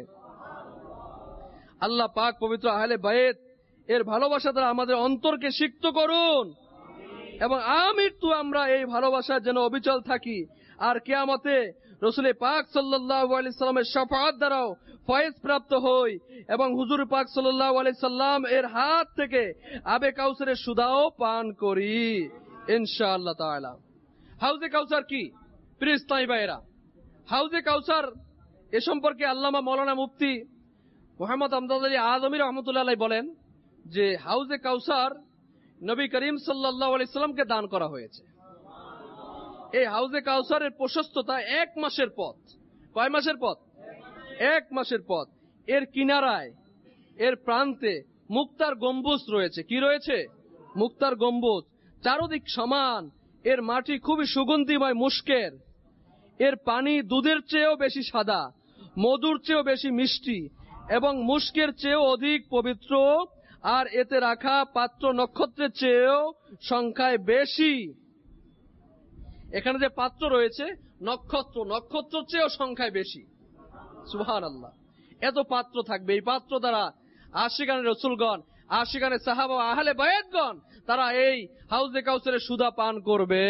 আল্লাহ পাক পবিত্র আহলে বায়াত এর ভালোবাসা দ্বারা আমাদের অন্তরকে সিক্ত করুন, এবং আমৃত্যু আমরা এই ভালোবাসার যেন অবিচল থাকি, আর কিয়ামতে রাসূল পাক সাল্লাল্লাহু আলাইহি সাল্লামের শাফাআত দ্বারাও ফয়েজ প্রাপ্ত হই, এবং হুজুর পাক সাল্লাল্লাহু আলাইহি সাল্লাম এর হাত থেকে আবে কাউসারের সুধাও পান করি ইনশাআল্লাহ তাআলা। হাউজে কাউসার কি? প্রিয় ইসলামী ভাইয়েরা, হাউজে কাউসার এ সম্পর্কে আল্লামা মাওলানা মুফতি মুহাম্মদ আমজাদ আলী আজমি রাহমাতুল্লাহ আলাইহি বলেন যে হাউজে কাউসার নবী করিম সাল্লাল্লাহু আলাইহি সাল্লামকে দান করা হয়েছে। এই হাউজে কাউসারের প্রশস্ততা এক মাসের পথ। কয় মাসের পথ? এক মাসের পথ। এর কিনারায়, এর প্রান্তে মুক্তার গম্বুজ রয়েছে। কি রয়েছে? মুক্তার গম্বুজ। চারদিক সমান। এর মাটি খুবই সুগন্ধিময় মুস্কের। এর পানি দুধের চেয়েও বেশি সাদা, মধুর চেয়েও বেশি মিষ্টি, এবং মুস্কের চেয়েও অধিক পবিত্র, আর এতে রাখা পাত্র নক্ষত্রের চেয়েও সংখ্যায় বেশি। এখানে যে পাত্র রয়েছে নক্ষত্র, নক্ষত্রের চেয়েও সংখ্যায় বেশি। সুবহানাল্লাহ। এত পাত্র থাকবে। এই পাত্র দ্বারা আশিকানে রাসূলগণ, আশিকানে সাহাবা, আহলে বায়াতগণ তারা এই হাউজে কাউসারের সুধা পান করবে।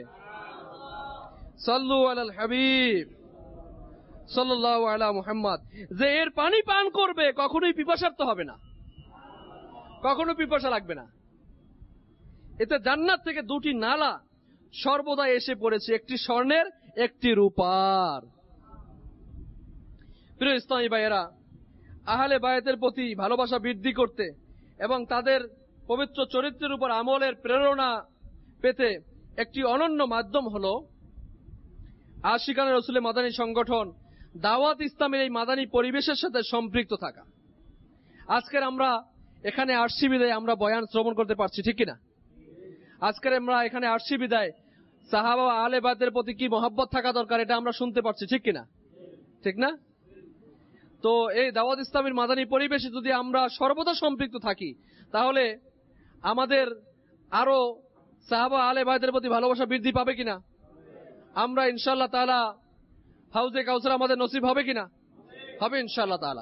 সাল্লু আলাল হাবিব সাল্লাল্লাহু আলা মুহাম্মদ। যে এর পানি পান করবে কখনোই পিপাসার্ত হবে না। কখনো পিপাসা লাগবে না। এতে জান্নাত থেকে দুটি নালা সর্বদা এসে পড়েছে, একটি স্বর্ণের, একটি রূপার। প্রিয় ইসলামী ভাইয়েরা, আহলে বায়াতের প্রতি ভালোবাসা বৃদ্ধি করতে এবং তাদের পবিত্র চরিত্রের উপর আমলের প্রেরণা পেতে একটি অনন্য মাধ্যম হল আশিকানে রসুলের মাদানী সংগঠন দাওয়াত ইসলামের এই মাদানী পরিবেশের সাথে সম্পৃক্ত থাকা। আজকের আমরা এখানে আসছি বিদায় আমরা বয়ান শ্রবণ করতে পারছি, ঠিক কিনা? আজকের আমরা এখানে আসছি বিদায় সাহাবা ও আহলে বায়াতের প্রতি কি মহব্বত থাকা দরকার এটা আমরা শুনতে পারছি, ঠিক কিনা? ঠিক না? তো এই দাওয়াত ইসলামের মাদানী পরিবেশে যদি আমরা সর্বদা সম্পৃক্ত থাকি তাহলে আমাদের আরো সাহাবা আহলে বায়াতের প্রতি ভালোবাসা বৃদ্ধি পাবে কিনা? আমরা ইনশাআল্লাহ তাআলা হাউজে কাউসার আমাদের নসিব হবে কিনা? হবে ইনশাআল্লাহ তাআলা।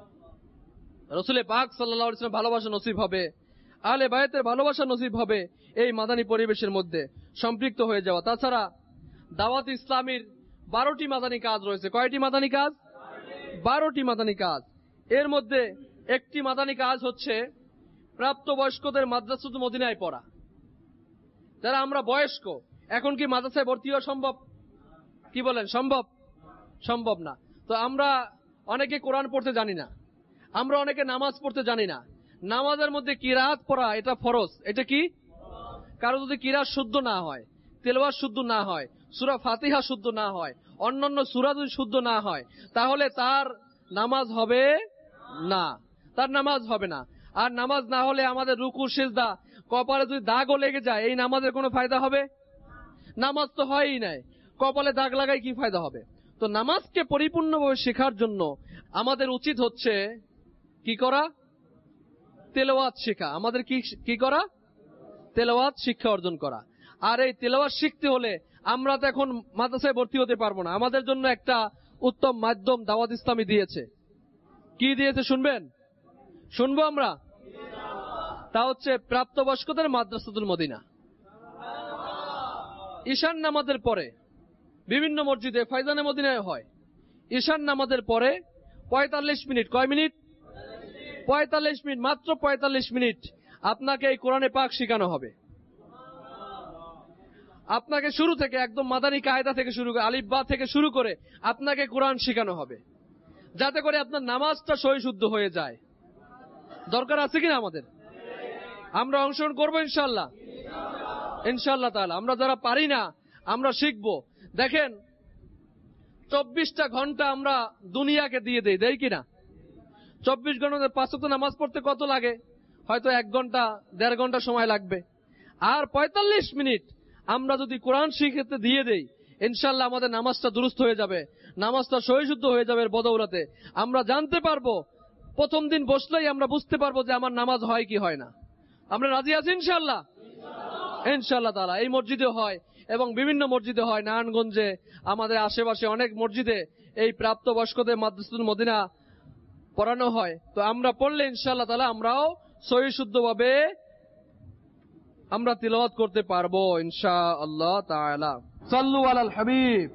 রাসূল পাক সাল্লাল্লাহু আলাইহি ওয়াসাল্লাম ভালোবাসা নসিব হবে, আহলে বায়াতের ভালোবাসা নসিব হবে এই মাদানী পরিবেশের মধ্যে সম্পৃক্ত হয়ে যাওয়া। তাছাড়া দাওয়াত ইসলামের বারোটি মাদানী কাজ রয়েছে। কয়টি মাদানী কাজ? বারোটি মাদানী কাজ। এর মধ্যে একটি মাদানী কাজ হচ্ছে প্রাপ্তবয়স্কদের মাদ্রাসাতুল মদিনায় পড়া। যারা আমরা বয়স্ক, এখন কি মাদ্রাসায় ভর্তি হওয়া সম্ভব? কি বলেন, সম্ভব? সম্ভব না। তো আমরা অনেকে কোরআন পড়তে জানি না, আমরা অনেকে নামাজ পড়তে জানি না। নামাজের মধ্যে কিরাত পড়া এটা ফরজ। এটা কি? কারো যদি কিরাত শুদ্ধ না হয়, তেলাওয়াত শুদ্ধ না হয়, সূরা ফাতিহা শুদ্ধ না হয়, অন্যান্য সূরা যদি শুদ্ধ না হয়, তাহলে তার নামাজ হবে না, তার নামাজ হবে না। আর নামাজ না হলে আমাদের রুকু সিজদা কপালে যদি দাগও লেগে যায়, এই নামাজের কোনো ফায়দা হবে? নামাজ তো হয়ই নাই, কপালে দাগ লাগাই কি ফায়দা হবে? তো নামাজকে পরিপূর্ণভাবে শেখার জন্য আমাদের উচিত হচ্ছে কি করা? তেলাওয়াত শেখা। আমাদের কি কি করা? তেলাওয়াত শিক্ষা অর্জন করা। আর এই তেলাওয়াত শিখতে হলে আমরা তো এখন মাদ্রাসায় ভর্তি হতে পারবো না। আমাদের জন্য একটা উত্তম মাধ্যম দাওয়াত ইসলামী দিয়েছে। কি দিয়েছে শুনবেন? শুনবো আমরা? তা হচ্ছে প্রাপ্তবয়স্কদের মাদ্রাসাতুল মদিনা। ঈশান নামাজের পরে বিভিন্ন মসজিদে, ফায়জানে মদিনায় হয়, ঈশান নামাজের পরে পঁয়তাল্লিশ মিনিট, কয় মিনিট? পঁয়তাল্লিশ মিনিট, মাত্র পঁয়তাল্লিশ মিনিট আপনাকে এই কোরআনে পাক শেখানো হবে। আপনাকে শুরু থেকে একদম মাদানী কায়দা থেকে শুরু করে, আলিফ বা থেকে শুরু করে আপনাকে কোরআন শেখানো হবে, যাতে করে আপনার নামাজটা সহি শুদ্ধ হয়ে যায়। দরকার আছে কিনা আমাদের? আমরা অংশগ্রহণ করবো ইনশাআল্লাহ, ইনশাআল্লাহ তাআলা। আমরা যারা পারি না আমরা শিখবো। দেখেন, চব্বিশটা ঘন্টা আমরা দুনিয়াকে দিয়ে দেই, দেই কিনা? চব্বিশ ঘন্টা পাঁচ ওয়াক্ত নামাজ পড়তে কত লাগে? হয়তো এক ঘন্টা দেড় ঘন্টা সময় লাগবে। আর পঁয়তাল্লিশ মিনিট আমরা যদি কোরআন শিখতে দিয়ে দেই, ইনশাআল্লাহ আমাদের নামাজটা দুরুস্ত হয়ে যাবে, নামাজটা সহিশুদ্ধ হয়ে যাবে। বদৌলতে আমরা জানতে পারবো, প্রথম দিন বসলেই আমরা বুঝতে পারবো যে আমার নামাজ হয় কি হয় না। আমরা রাজি আছি ইনশাআল্লাহ, ইনশাআল্লাহ তাআলা। এই মসজিদে হয় এবং বিভিন্ন মসজিদে হয়, নারায়ণগঞ্জে, আমাদের আশেপাশে অনেক মসজিদে এই প্রাপ্তবয়স্কদের মাদ্রাসাতুল মদিনা পড়ানো হয়। তো আমরা পড়লে ইনশাআল্লাহ তাআলা আমরাও সহিশুদ্ধভাবে আমরা তিলাওয়াত করতে পারবো ইনশাআল্লাহ তাআলা। সাল্লু আলাল হাবিব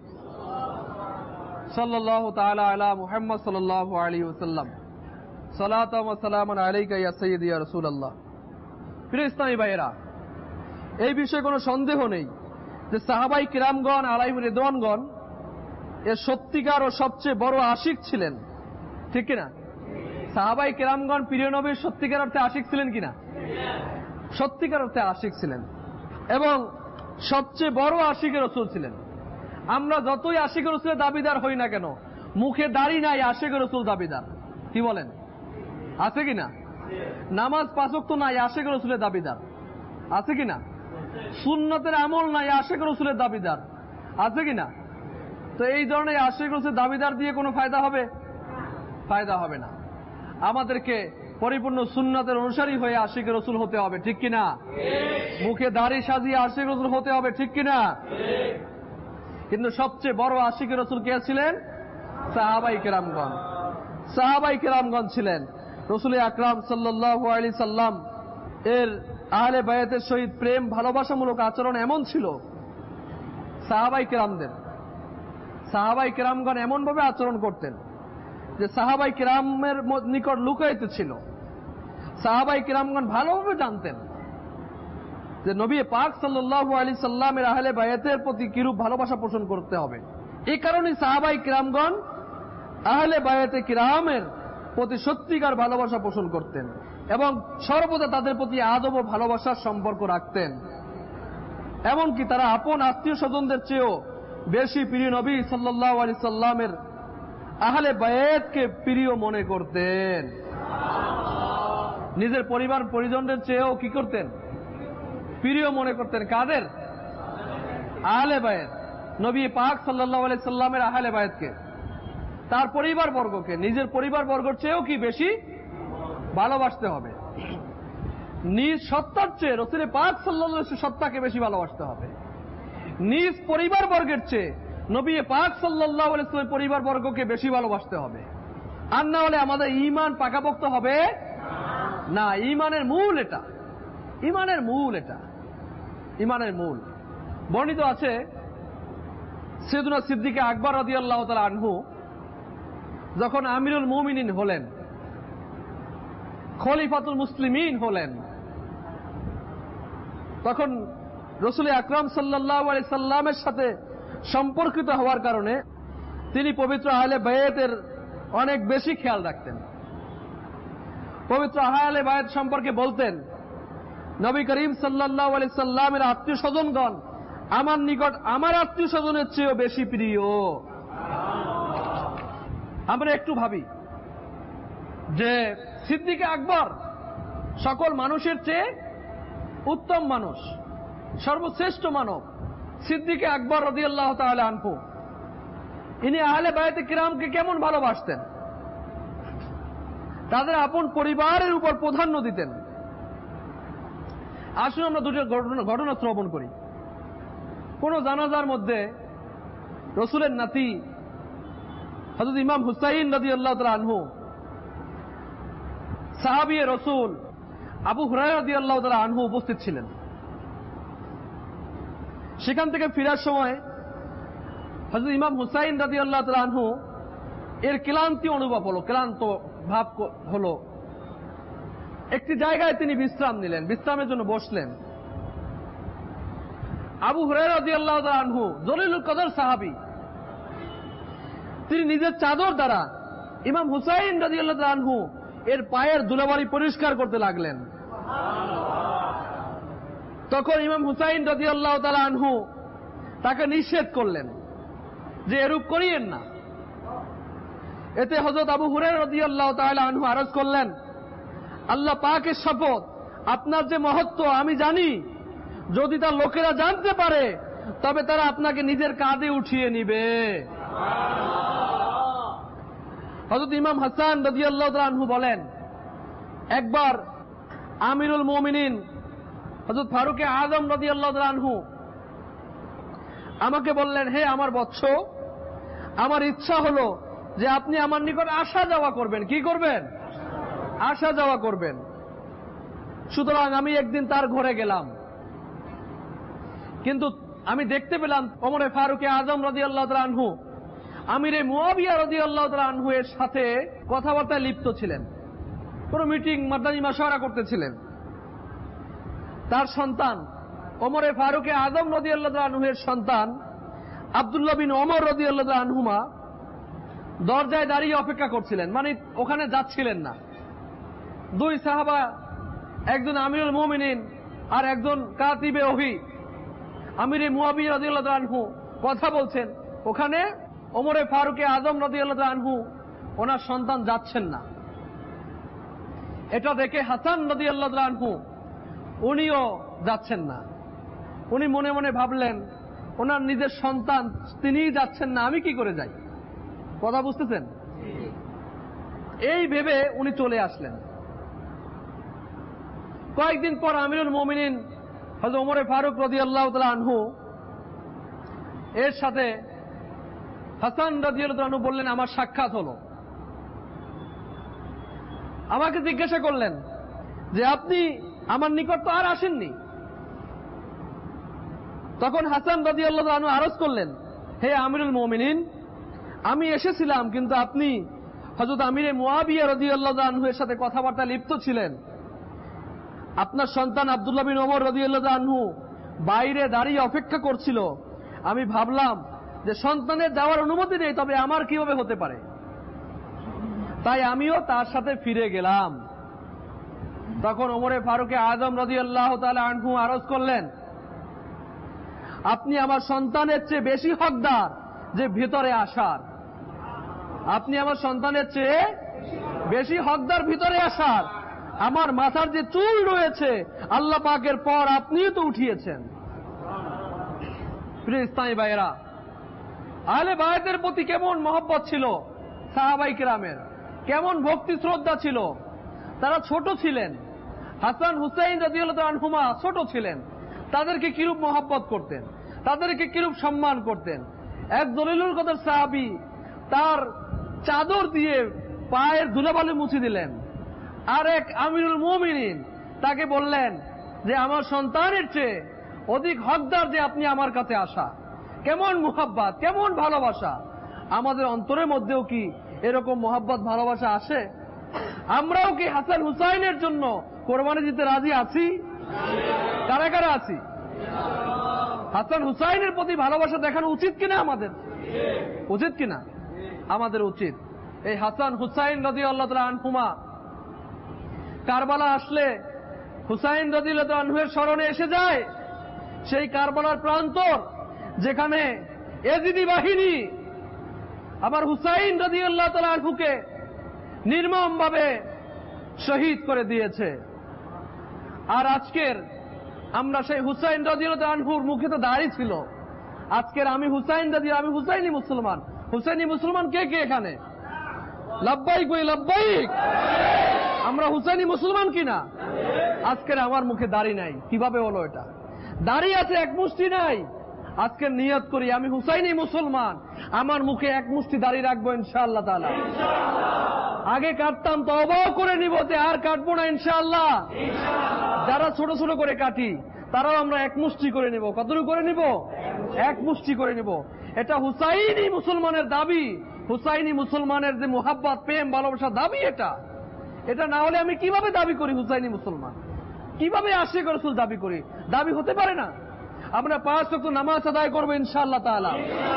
সাল্লাল্লাহু তাআলা আলা মুহাম্মদ সাল্লাল্লাহু আলাইহি ওয়াসাল্লাম। সালাতাম ওয়া সালামান আলাইকা ইয়া সাইয়্যিদি ইয়া রাসূলুল্লাহ। প্রিয় ইসলামী ভাইয়েরা, এই বিষয়ে কোনো সন্দেহ নেই যে সাহাবাই কিরামগণ আলাইহিম রিদওয়ানগণ এর সত্যিকার ও সবচেয়ে বড় আশিক ছিলেন, ঠিক কিনা? সাহাবাই কিরামগণ প্রিয় নবীর সত্যিকার অর্থে আশিক ছিলেন কিনা? সত্যিকার অর্থে আশিক ছিলেন এবং সবচেয়ে বড় আশিকে রাসূল ছিলেন। আমরা যতই আশিকে রাসূলের দাবিদার হই না কেন, মুখে দাড়ি নাই আশিকে রাসূল দাবিদার। কি বলেন? আছে কিনা? নামাজ পাঁচ ওয়াক্ত নাই আশিকে রাসূলের দাবিদার। আছে কিনা? সুন্নতের আমল নাই আশিকে রাসূলের দাবিদার। আছে কিনা? তো এই ধরনের আশিকে রাসূলের দাবিদার দিয়ে কোনো ফায়দা হবে? ফায়দা হবে না। আমাদেরকে পরিপূর্ণ সুন্নতের অনুসারী হয়ে আশিকে রাসূল হতে হবে, ঠিক কিনা? মুখে দাড়ি সাজিয়ে আশিকে রাসূল হতে হবে, ঠিক কিনা? কিন্তু সবচেয়ে বড় আশিকে রাসূল কে ছিলেন? সাহাবাই কেরামগণ। সাহাবাই কেরামগণ ছিলেন রাসূল আকরাম সাল্লাল্লাহু আলাইহি সাল্লাম এর আহলে বায়াতের সহিত প্রেম ভালোবাসামূলক আচরণ এমন ছিল, সাহাবাই কেরামদের সাহাবাই কেরামগণ এমন ভাবে আচরণ করতেন যে সাহাবাই কেরামের নিকট লুকায়িত ছিল। সাহাবায়ে কিরামগণ ভালোভাবে জানতেন যে নবী পাক সাল্লাল্লাহু আলাইহি সাল্লামের আহলে বায়াতের প্রতি কিরূপ ভালোবাসা পোষণ করতে হবে। এই কারণে সাহাবায়ে কিরামগণ আহলে বায়াতে কিরামের প্রতি সত্যিকার ভালোবাসা পোষণ করতেন এবং সর্বদা তাদের প্রতি আদব ও ভালোবাসার সম্পর্ক রাখতেন। এমনকি তারা আপন আত্মীয় স্বজনদের চেয়েও বেশি প্রিয় নবী সাল্লাল্লাহু আলাইহি সাল্লামের আহলে বায়াতকে প্রিয় মনে করতেন। নিজের পরিবার পরিজনদের চেয়েও কি করতেন? প্রিয় মনে করতেন। কাদের? আহলে বায়াত, নবী পাক সাল্লাল্লাহু আলাইহি সাল্লামের আহলে বায়াতকে, তার পরিবার বর্গকে নিজের পরিবার বর্গের চেয়েও কি বেশি ভালোবাসতে হবে। নিজ সত্তার চেয়ে রাসূল পাক সাল্লাল্লাহু আলাইহি ওয়াসাল্লামের সত্তাকে বেশি ভালোবাসতে হবে। নিজ পরিবার বর্গের চেয়ে নবী পাক সাল্লাল্লাহু আলাইহি ওয়াসাল্লামের পরিবার বর্গকে বেশি ভালোবাসতে হবে। আর না হলে আমাদের ঈমান পাকাপোক্ত হবে না। ঈমানের মূল এটা, ঈমানের মূল এটা, ঈমানের মূল। বর্ণিত আছে সাইয়েদুনা সিদ্দিক আকবর রাদিয়াল্লাহু তাআলা আনহু যখন আমিরুল মুমিনিন হলেন, খলিফাতুল মুসলিমিন হলেন, তখন রাসূল আকরাম সাল্লাল্লাহু আলাইহি সাল্লামের সাথে সম্পর্কিত হওয়ার কারণে তিনি পবিত্র আহলে বায়াতের অনেক বেশি খেয়াল রাখতেন। পবিত্র আহলে বায়াত সম্পর্কে বলতেন, নবী করিম সাল্লাল্লাহু আলাইহি সাল্লামের আত্মীয় স্বজনগণ আমার নিকট আমার আত্মীয় স্বজনের চেয়েও বেশি প্রিয়। আমরা একটু ভাবি যে সিদ্দিক আকবর সকল মানুষের চেয়ে উত্তম মানুষ, সর্বশ্রেষ্ঠ মানব সিদ্দিক আকবর রাদিয়াল্লাহু তাআলা আনহু, ইনি আহলে বায়াতে কিরামকে কেমন ভালোবাসতেন, তাদের আপন পরিবারের উপর প্রাধান্য দিতেন। আসুন আমরা দুটো ঘটনা শ্রবণ করি। কোন জানাজার মধ্যে রাসূলের নাতি হযরত ইমাম হুসাইন রাদিয়াল্লাহু তাআলা আনহু, সাহাবী রাসূল আবু হুরায়রা রাদিয়াল্লাহু তাআলা আনহু উপস্থিত ছিলেন। সেখান থেকে ফেরার সময় হযরত ইমাম হুসাইন রাদিয়াল্লাহু তাআলা আনহু এর ক্লান্তি অনুভব হলো, ক্লান্ত ভাব হলো। একটি জায়গায় তিনি বিশ্রাম নিলেন, বিশ্রামের জন্য বসলেন। আবু হুরায়রা রাদিয়াল্লাহু তাআলা আনহু জলিলুল কদর সাহাবী, তিনি নিজের চাদর দ্বারা ইমাম হুসাইন রাদিয়াল্লাহু তাআলা আনহু এর পায়ের ধুলাবালি পরিষ্কার করতে লাগলেন। তখন ইমাম হুসাইন রাদিয়াল্লাহু তাআলা আনহু তাকে নিষেধ করলেন যে এরূপ করিয়েন না। এতে হযরত আবু হুরায়রা রাদিয়াল্লাহু তাআলা আনহু আরজ করলেন, আল্লাহ পাকের শপথ, আপনার যে মহত্ব আমি জানি, যদি তা লোকেরা জানতে পারে তবে তারা আপনাকে নিজের কাঁধে উঠিয়ে নিবে। হযরত ইমাম হাসান রাদিয়াল্লাহু তাআলা আনহু বলেন, একবার আমিরুল মুমিনিন হযরত ফারুক আযম রাদিয়াল্লাহু তাআলা আনহু আমাকে বললেন, হে আমার বৎস, আমার ইচ্ছা হলো যে আপনি আমার নিকট আসা যাওয়া করবেন। কি করবেন? আসা যাওয়া করবেন। সুতরাং আমি একদিন তার ঘরে গেলাম, কিন্তু আমি দেখতে পেলাম ওমরে ফারুক আযম রাদিয়াল্লাহু তাআলা আনহু আমিরে মুয়াবিয়া রাদিয়াল্লাহু তাআলা আনহু এর সাথে কথাবার্তায় লিপ্ত ছিলেন, কোন মিটিং মাদানী মাশওয়ারা করতেছিলেন। তার সন্তান ওমরে ফারুক আযম রাদিয়াল্লাহু তাআলা আনহু এর সন্তান আব্দুল্লাহ বিন ওমর রাদিয়াল্লাহু তাআলা আনহুমা দরজায় দাঁড়িয়ে অপেক্ষা করছিলেন, মানে ওখানে যাচ্ছিলেন না। দুই সাহাবা, একজন আমিরুল মুমিনিন আর একজন কাতিবে ওহী আমিরে মুয়াবিয়া রাদিয়াল্লাহু তাআলা আনহু কথা বলছেন। ওখানে ওমরে ফারুক আযম রাদিয়াল্লাহু তাআলা আনহু ওনার সন্তান যাচ্ছেন না। এটা দেখে হাসান রাদিয়াল্লাহু তাআলা আনহু উনিও যাচ্ছেন না। উনি মনে মনে ভাবলেন, ওনার নিজের সন্তান তিনিই যাচ্ছেন না, আমি কি করে যাই? কথা বুঝতেছেন? এই ভেবে উনি চলে আসলেন। কয়েকদিন পর আমিরুল মুমিনিন হযরত ওমরে ফারুক রাদিয়াল্লাহু তাআলা আনহু এর সাথে হাসান রাদিয়াল্লাহু তাআলা আনহু বললেন, আমার সাক্ষাৎ হলো। আমাকে জিজ্ঞাসা করলেন যে আপনি আমার নিকট তো আর আসেননি। তখন হাসান রাদিয়াল্লাহু তাআলা আনহু আরজ করলেন, হে আমিরুল মুমিনিন, আমি এসেছিলাম, কিন্তু আপনি হযরত আমিরে মুয়াবিয়া রাদিয়াল্লাহু তাআলা আনহু এর সাথে কথাবার্তা লিপ্ত ছিলেন। আপনার সন্তান আব্দুল্লাহ বিন ওমর রাদিয়াল্লাহু আনহু বাইরে দাঁড়িয়ে অপেক্ষা করছিল। আমি ভাবলাম যে সন্তানের যাওয়ার অনুমতি নেই, তবে আমার কিভাবে হতে পারে, তাই আমিও তার সাথে ফিরে গেলাম। তখন ওমরে ফারুকে আজম রাদিয়াল্লাহু তাআলা আনহু আরজ করলেন, আপনি আমার সন্তানের চেয়ে বেশি হকদার যে ভিতরে আসার। আপনি আমার সন্তানের চেয়ে বেশি হকদার ভিতরে আসার। আমার মাথার যে চুল রয়েছে আল্লাহ পাকের পর আপনিই তো উঠিয়েছেন। প্রিয় ইসলামী ভাইয়েরা, আহলে বায়তের প্রতি কেমন মহব্বত ছিল সাহাবায়ে কেরামের, কেমন ভক্তি শ্রদ্ধা ছিল। তারা ছোট ছিলেন, হাসান হুসাইন রাদিয়াল্লাহু আনহুমা ছোট ছিলেন, তাদেরকে কিরূপ মহব্বত করতেন, তাদেরকে কিরূপ সম্মান করতেন। এক দলিলুল কদর সাহাবী তার চাদর দিয়ে পায়ের ধুলাবালি মুছে দিলেন, আর এক আমিরুল মুমিনিন তাকে বললেন যে আমার সন্তানের চেয়ে অধিক হকদার যে আপনি আমার কাছে আসা। কেমন মুহাব্বত, কেমন ভালোবাসা। আমাদের অন্তরের মধ্যেও কি এরকম মুহাব্বত ভালোবাসা আসে? আমরাও কি হাসান হুসাইনের জন্য কোরবানি দিতে রাজি আছি? কারা কারা আছি? হাসান হুসাইনের প্রতি ভালোবাসা দেখানো উচিত কিনা আমাদের? উচিত কিনা? আমাদের উচিত। এই হাসান হুসাইন রাদিয়াল্লাহু তাআলা আনহুমা কারবালা আসলে হুসাইন রাদিয়াল্লাহু আনহুর স্মরণে এসে যায় সেই কারবালার প্রান্তর, যেখানে এজিদি বাহিনী আবার হুসাইন রাদিয়াল্লাহু তাআলা আনহুকে নির্মমভাবে শহীদ করে দিয়েছে। আর আজকের আমরা সেই হুসাইন রাদিয়াল্লাহু আনহুর মুখে তো দাড়ি ছিল। আজকের আমি হুসাইন রাদিয়াল্লাহু আমি হুসাইনি মুসলমান। হুসাইনি মুসলমান কে কে এখানে? লাব্বাইক ওয়া লাব্বাইক। আমরা হুসাইনি মুসলমান কিনা? আজকের আমার মুখে দাড়ি নাই, কিভাবে হলো এটা? দাড়ি আছে, এক মুষ্টি নাই। আজকে নিয়ত করি আমি হুসাইনি মুসলমান, আমার মুখে এক মুষ্টি দাড়ি রাখবো ইনশাআল্লাহ তাআলা। আগে কাটতাম, তওবাও করে নিব যে আর কাটবো না ইনশাআল্লাহ। যারা ছোট ছোট করে কাটি তারাও আমরা এক মুষ্টি করে নিব। কতটুকু করে নিব? এক মুষ্টি করে নিব। এটা হুসাইনি মুসলমানের দাবি, হুসাইনি মুসলমানের যে মুহাব্বত, প্রেম, ভালোবাসা দাবি এটা। এটা না হলে আমি কিভাবে দাবি করি হুসাইনি মুসলমান? কিভাবে আশিক রাসূল দাবি করি? দাবি হতে পারে না। আমরা পাঁচ ওয়াক্ত নামাজ আদায় করবো ইনশাআল্লাহ তাআলা।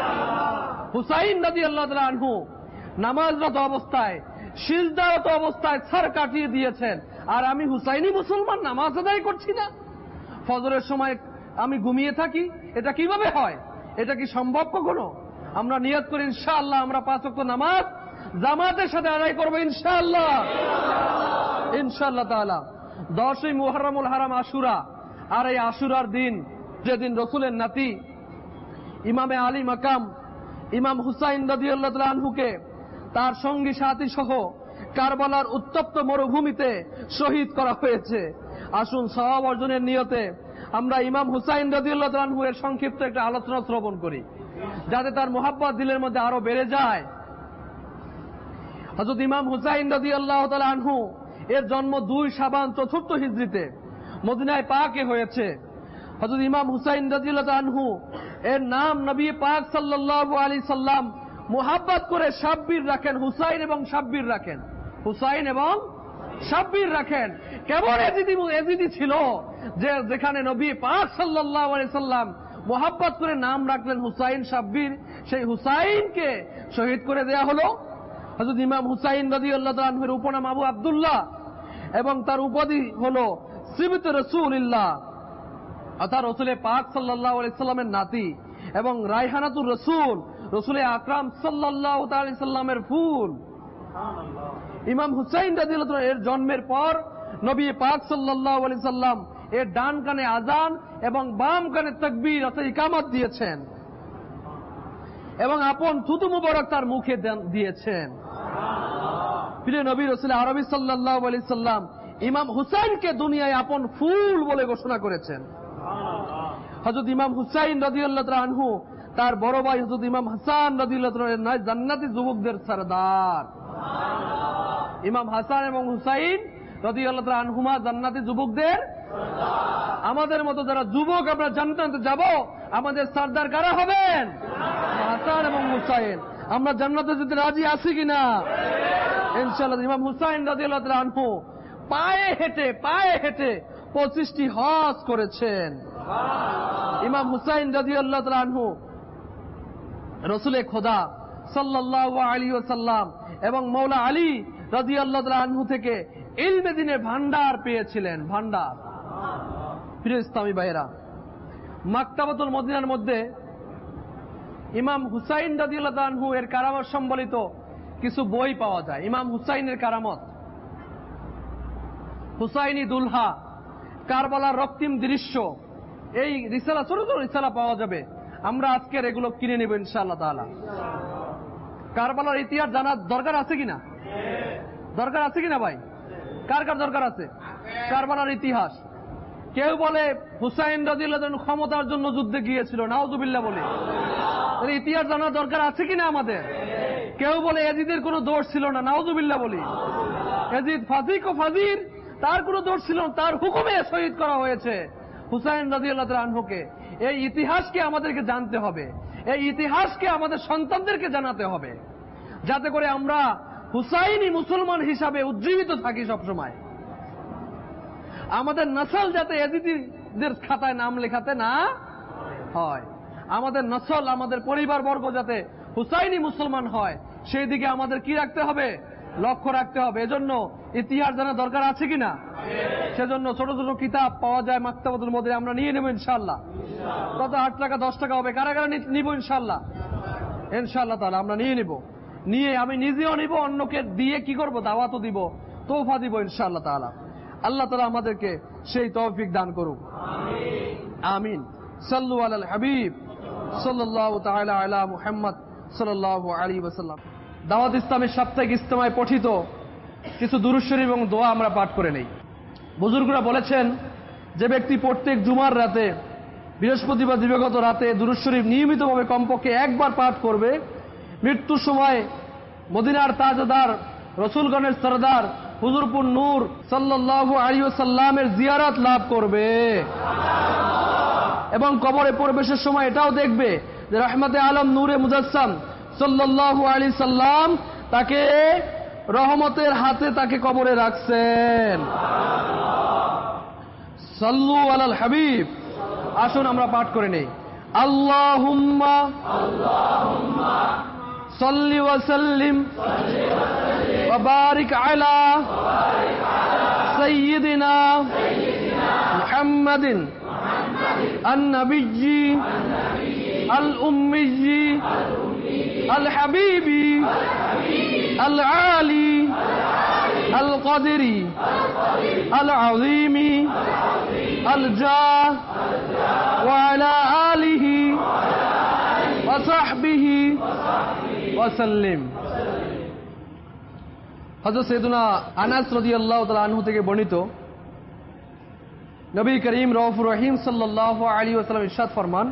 হুসাইন রাদিয়াল্লাহু তাআলা আনহু নামাজরত অবস্থায়, সিজদারত অবস্থায় ছাড় কাটিয়ে দিয়েছেন, আর আমি হুসাইনি মুসলমান নামাজ আদায় করছি না। ফজরের সময় আমি ঘুমিয়ে থাকি, এটা কিভাবে হয়? এটা কি সম্ভব কখনো? আমরা নিয়ত করি ইনশাআল্লাহ আমরা পাঁচ ওয়াক্ত নামাজ জামাতের সাথে আদায় করবো ইনশাআল্লাহ। ইনশাআল্লাহ তাআলা। দশই মুহররমুল হারাম আশুরা, আর এই আশুরার দিন যেদিন রসুলের নাতি ইমামে আলী মাকাম ইমাম হুসাইন রাদিয়াল্লাহু তাআলা আনহুকে তার সঙ্গী সাথী সহ কারবালার উত্তপ্ত মরুভূমিতে শহীদ করা হয়েছে। আসুন সওয়াব অর্জনের নিয়তে আমরা ইমাম হুসাইন রাদিয়াল্লাহু তাআলা আনহু এর সংক্ষিপ্ত একটা আলোচনা শ্রবণ করি, যাতে তার মুহাব্বত দিলের মধ্যে আরো বেড়ে যায়। হযরত ইমাম হুসাইন রাদিয়াল্লাহু তাআলা আনহু এর জন্ম দুই শাবান চতুর্থ হিজরিতে মদিনায় পাকে হয়েছে। হযরত ইমাম হুসাইন রাদিয়াল্লাহু তাআলা আনহু এর নাম নবী পাক সাল্লাল্লাহু আলাইহি সাল্লাম মুহাব্বত করে শাব্বির রাখেন, হুসাইন এবং শাব্বির রাখেন, হুসাইন এবং শাব্বির রাখেন। কেমন এজিদি এজিদি ছিল যে যেখানে নবী পাক সাল্লাল্লাহু আলাইহি সাল্লাম মুহাব্বত করে নাম রাখলেন হুসাইন শাব্বির, সেই হুসাইনকে শহীদ করে দেয়া হলো। হযরত ইমাম হুসাইন রাদিয়াল্লাহু তাআলা আনহুর উপনাম আবু আব্দুল্লাহ এবং তার উপাধি হলো সিবত রাসূলুল্লাহ, অর্থাৎ রাসূলে পাক সাল্লাল্লাহু আলাইহি সাল্লামের নাতি এবং রায়হানাতুর রাসূল, রাসূলে আকরাম সাল্লাল্লাহু তাআলা আলাইহি সাল্লামের ফুল। ইমাম হুসাইন রাদিয়াল্লাহু তাআলা এর জন্মের পর নবী পাক সাল্লাল্লাহু আলাইহি সাল্লাম এর ডান কানে আযান এবং বাম কানে তাকবীর অর্থাৎ ইকামত দিয়েছেন এবং আপন থুতু মুবারক তার মুখে দিয়েছেন। প্রিয় নবী রাসূল আরবি সাল্লাল্লাহু আলাইহি সাল্লাম ইমাম হুসাইনকে দুনিয়ায় আপন ফুল বলে ঘোষণা করেছেন। হযরত ইমাম হুসাইন রাদিয়াল্লাহু তাআলা আনহু তার বড় ভাই হযরত ইমাম হাসান রাদিয়াল্লাহু তাআলা নয় জান্নাতি যুবকদের সরদার। ইমাম হাসান এবং হুসাইন রাদিয়াল্লাহু তাআলা আনহুমা জান্নাতি যুবকদের সরদার। আমাদের মতো যারা যুবক আমরা জান্নাতে যাব, আমাদের সরদার কারা হবেন? হাসান এবং হুসাইন। আমরা জান্নাতে যেতে রাজি আছি কিনা? ইনশাআল্লাহ। ইমাম হুসাইন রাদিয়াল্লাহু তাআলা আনহু পায়ে হেঁটে পায়ে হেঁটে পঁচিশটি হজ করেছেন। ইমাম হুসাইন রাদিয়াল্লাহু তাআলা আনহু রাসূলে খোদা সাল্লাল্লাহু আলাইহি ওয়াসাল্লাম এবং মাওলা আলী রাদিয়াল্লাহু তাআলা আনহু থেকে ইলমে দ্বীনের ভান্ডার পেয়েছিলেন। ভান্ডার। প্রিয় ইসলামী ভাইয়েরা, মাকতাবাতুল মদিনার মধ্যে ইমাম হুসাইন রাদিয়াল্লাহু তাআলা আনহু এর কারামত সম্বলিত কিছু বই পাওয়া যায়। ইমাম হুসাইনের কারামত, হুসাইনি দুলহা, কারবালার রক্তিম দৃশ্য, এই রিসালা, ছোট ছোট রিসালা পাওয়া যাবে। আমরা আজকের এগুলো কিনে নেব ইনশাআল্লাহ তাআলা। কারবালার ইতিহাস জানার দরকার আছে কিনা? দরকার আছে কিনা ভাই? কার কার দরকার আছে কারবালার ইতিহাস? কেউ বলে হুসাইন রাদিয়াল্লাহু আনহু ক্ষমতার জন্য যুদ্ধে গিয়েছিল, নাউযুবিল্লাহ বলে। এর ইতিহাস জানার দরকার আছে কিনা আমাদের? কেউ বলে এজিদের কোনো দোষ ছিল না, নাউযুবিল্লাহ বলি। এজিদ ফাজিক ও ফাজির, তার কোনো দোষ ছিল না, তার হুকুমে শহীদ করা হয়েছে হুসাইন রাদিয়াল্লাহু তাআলা আনহুকে। এই ইতিহাসকে আমাদেরকে জানতে হবে, এই ইতিহাসকে আমাদের সন্তানদেরকে জানাতে হবে, যাতে করে আমরা হুসাইনি মুসলমান হিসাবে উজ্জীবিত থাকি সবসময়। আমাদের নসল যাতে এজিদিদের খাতায় নাম লেখাতে না হয়, আমাদের নসল, আমাদের পরিবার বর্গ যাতে হুসাইনি মুসলমান হয়, সেই দিকে আমাদের কি রাখতে হবে? লক্ষ্য রাখতে হবে। এজন্য ইতিহাস জানার দরকার আছে কিনা? সেজন্য ছোট ছোট কিতাব পাওয়া যায় মাকতাবাতুল মদিনা, আমরা নিয়ে নেব ইনশাআল্লাহ। কত? আট টাকা দশ টাকা হবে। কারা কারা নিব ইনশাআল্লাহ? ইনশাআল্লাহ তাআলা আমরা নিয়ে নিব। নিয়ে আমি নিজেও নিব, অন্যকে দিয়ে কি করব? দাওয়াতও দিব, তৌফা দিব ইনশাআল্লাহ তাআলা। আল্লাহ তাআলা আমাদেরকে সেই তৌফিক দান করুক, আমিন। সাল্লু আলাল হাবিব সাল্লাল্লাহু তাআলা আলা মুহাম্মদ সাল্লাল্লাহু আলাইহি ওয়াসাল্লাম। দাওয়াত ইসলামের সাপ্তাহিক ইজতেমায় পঠিত কিছু দুরূদ শরীফ এবং দোয়া আমরা পাঠ করে নেই। বুজুর্গরা বলেছেন, যে ব্যক্তি প্রত্যেক জুমার রাতে, বৃহস্পতিবার দিবাগত রাতে দুরূদ শরীফ নিয়মিতভাবে কমপক্ষে একবার পাঠ করবে, মৃত্যুর সময় মদিনার তাজদার, রসুলগণের সরদার হুজুরপুর নূর সাল্লাল্লাহু আলাইহি ওয়াসাল্লামের জিয়ারত লাভ করবে। এবং কবরে প্রবেশের সময় এটাও দেখবে যে রহমতে আলম নূরে মুজাসসাম সাল্লাল্লাহু আলাইহি সাল্লাম তাকে রহমতের হাতে তাকে কবরে রাখছেন। সাল্লু আলাল হাবিব। আসুন আমরা পাঠ করে নেই। আল্লাহুম্মা সাল্লি ওয়া সাল্লিম ওয়া বারিক আলা সাইয়্যিদিনা মুহাম্মাদিন আন-নাবিয়্যি আল-উম্মিয়্যি আল-হাবিবি আল-আলি আল-কদরি আল-আযীমি আল-জাহ ওয়া আলা আলিহি ওয়া সাহবিহি ওয়া সাল্লিম। হযরত সাইয়েদুনা আনাস রাদিয়াল্লাহু তাআলা আনহু থেকে বর্ণিত, নবী করিম রউফুর রহিম সাল্লাল্লাহু আলাইহি ওয়াসাল্লাম ইরশাদ ফরমান,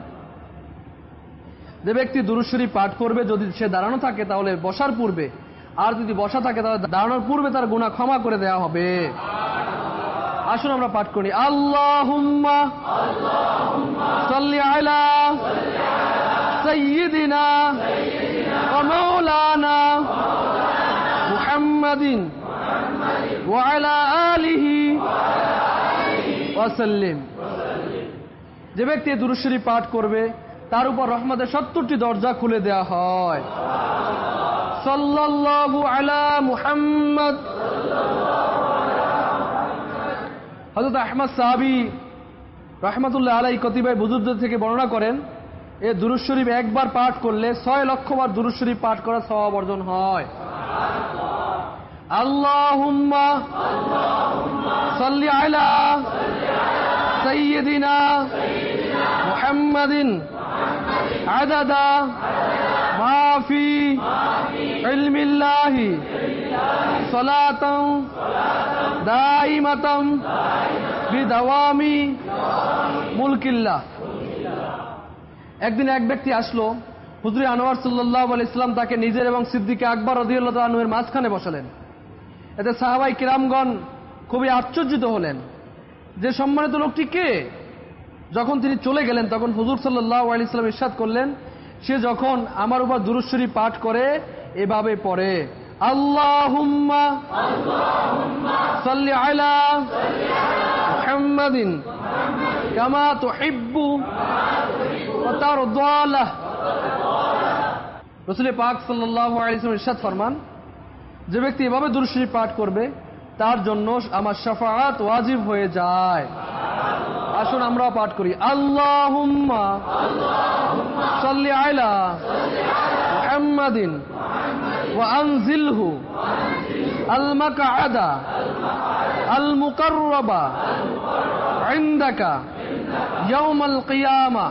যে ব্যক্তি দুরূদ শরীফ পাঠ করবে, যদি সে দাঁড়ানো থাকে তাহলে বসার পূর্বে, আর যদি বসা থাকে তাহলে দাঁড়ানোর পূর্বে তার গুনাহ ক্ষমা করে দেওয়া হবে। আসুন আমরা পাঠ করি। আল্লাহুম্মা সাল্লি আলা সাইয়্যিদিনা ওয়া মাওলানা মুহাম্মাদিন ওয়া আলা আলিহি ওয়া সাল্লিম। যে ব্যক্তি দুরূদ শরীফ পাঠ করবে তার উপর রহমতের সত্তরটি দরজা খুলে দেওয়া হয়। সাল্লাল্লাহু আলা মুহাম্মদ। হযরত আহমদ সাহাবী রাহমাতুল্লাহ আলাইহি কতিপয় বুজুর্গদের থেকে বর্ণনা করেন, এ দুরূদ শরীফ একবার পাঠ করলে ছয় লক্ষ বার দুরূদ শরীফ পাঠ করার সওয়াব অর্জন হয়। আল্লাহুম্মা সাল্লি আলা সাইয়্যিদিনা মুহাম্মাদিন আদাদা মা ফি ইলমিল্লাহি সালাতান দাইমাতান বিদাওয়ামি মুলকিল্লাহ। একদিন এক ব্যক্তি আসলো, হুজুর আনোয়ার সাল্লাল্লাহু আলাইহি ওয়াসাল্লাম তাকে নিজের এবং সিদ্দিক আকবর রাদিয়াল্লাহু তাআলা আনহুর মাঝখানে বসালেন। এতে সাহাবায়ে কিরামগণ খুবই আশ্চর্যিত হলেন যে সম্মানিত লোকটি কে। যখন তিনি চলে গেলেন তখন হুজুর সাল্লাল্লাহু আলাইহি ওয়াসাল্লাম ইরশাদ করলেন, সে যখন আমার উপর দুরূদ শরীফ পাঠ করে এভাবে পড়ে, আল্লাহুম্মা সাল্লি আলা মুহাম্মাদিন কামা তুহিব্বু ওয়া তারদা লাহু। রাসূল পাক সাল্লাল্লাহু আলাইহি ওয়াসাল্লাম ইরশাদ ফরমান, যে ব্যক্তি এভাবে দুরূদ শরীফ পাঠ করবে তার জন্য আমার শাফাআত ওয়াজিব হয়ে যায়। আসুন আমরাও পাঠ করি, আল্লাহুম্মা সাল্লি আলা মুহাম্মাদিন ওয়া আনজিলহু আল মাকআদা আল মুকাররাবা ইনদাকা ইয়াউমাল কিয়ামা।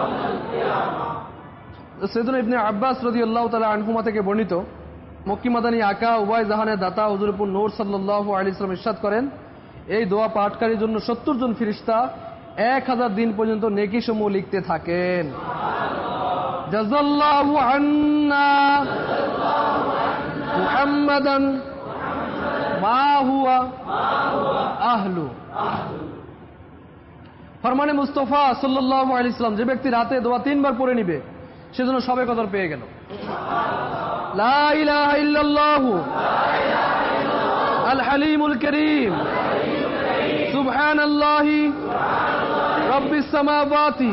সাইয়েদনা ইবনে আব্বাস রাদিয়াল্লাহু তাআলা আনহুমা থেকে বর্ণিত, মক্কি মাদানী আকা উভয় জাহানের দাতা হুজুরপুর নূর সাল্লাল্লাহু আলাইহি ওয়াসাল্লাম ইরশাদ করেন, এই দোয়া পাঠকারীর জন্য সত্তর জন ফেরেশতা এক হাজার দিন পর্যন্ত নেকি সমূহ লিখতে থাকেন। জাযাল্লাহু আন্না মুহাম্মাদান মা হুয়া আহলু। ফরমানে মুস্তাফা সাল্লাল্লাহু আলাইহি ওয়াসাল্লাম, যে ব্যক্তি রাতে দোয়া তিনবার পড়ে নিবে সেজন্য সবে কদর পেয়ে গেল। লা ইলাহা ইল্লাল্লাহু আল হালিমুল কারীম সুবহানাল্লাহি রাব্বিস সামাওয়াতি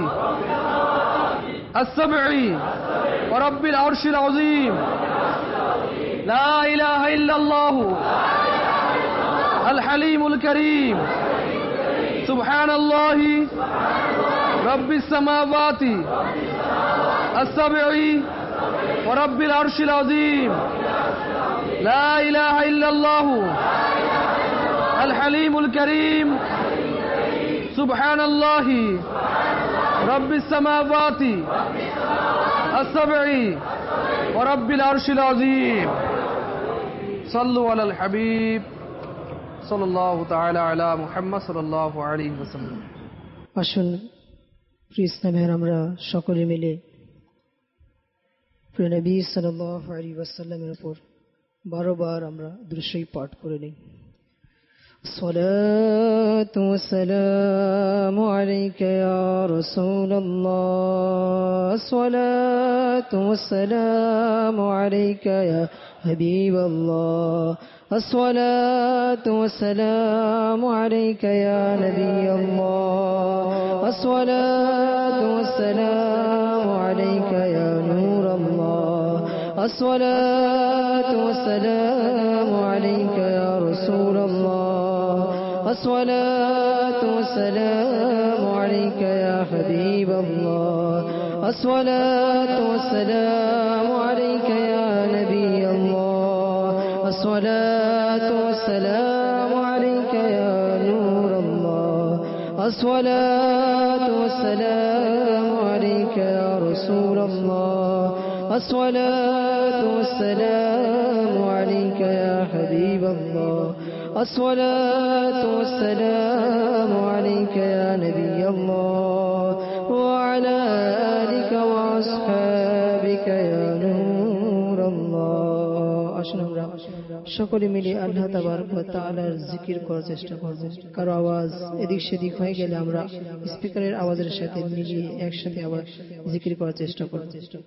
আস-সাবঈ ওয়া রাব্বিল আরশিল আযীম। লা ইলাহা ইল্লাল্লাহু আল হালিমুল কারীম সুবহানাল্লাহি রাব্বিস সামাওয়াতি আস-সাবঈ ওয়া রাব্বিল আরশিল আযীম। লা ইলাহা ইল্লাল্লাহু আল হালিমুল কারীম সুবহানাল্লাহি রাব্বিস সামাওয়াতি আস-সাবঈ ওয়া রাব্বিল আরশিল আযীম। সাল্লু আলাল হাবিব সাল্লাল্লাহু তাআলা আলা মুহাম্মদ সাল্লাল্লাহু আলাইহি ওয়াসাল্লাম। আসুন প্রিয় ইসলামের আমরা সকলে মিলে প্রিয় নবী সাল্লাল্লাহু আলাইহি ওয়াসাল্লামের উপর বারো বার আমরা দুরূদ শরীফ পাঠ করে নিই। الصلاة والسلام عليك يا رسول الله، الصلاة والسلام عليك يا حبيب الله، الصلاة والسلام عليك يا نبي الله، الصلاة والسلام عليك يا نور الله، الصلاة والسلام عليك يا رسول الله، الصلاة والسلام عليك يا حبيب الله، الصلاة والسلام عليك يا نبي الله، الصلاة والسلام عليك يا نور الله، الصلاة والسلام عليك يا رسول الله، الصلاة والسلام عليك يا حبيب الله، الصلاة والسلام عليك يا نبي الله، وعلى آلك وأصحابك يا نور الله। আসুন আমরা সকলে মিলে আল্লাহ তাবারক ওয়া তাআলার জিকির করার চেষ্টা করব। কারো আওয়াজ এদিক সেদিক হয়ে গেলে আমরা স্পিকারের আওয়াজের সাথে মিলিয়ে একসাথে আবার জিকির করার চেষ্টা করব।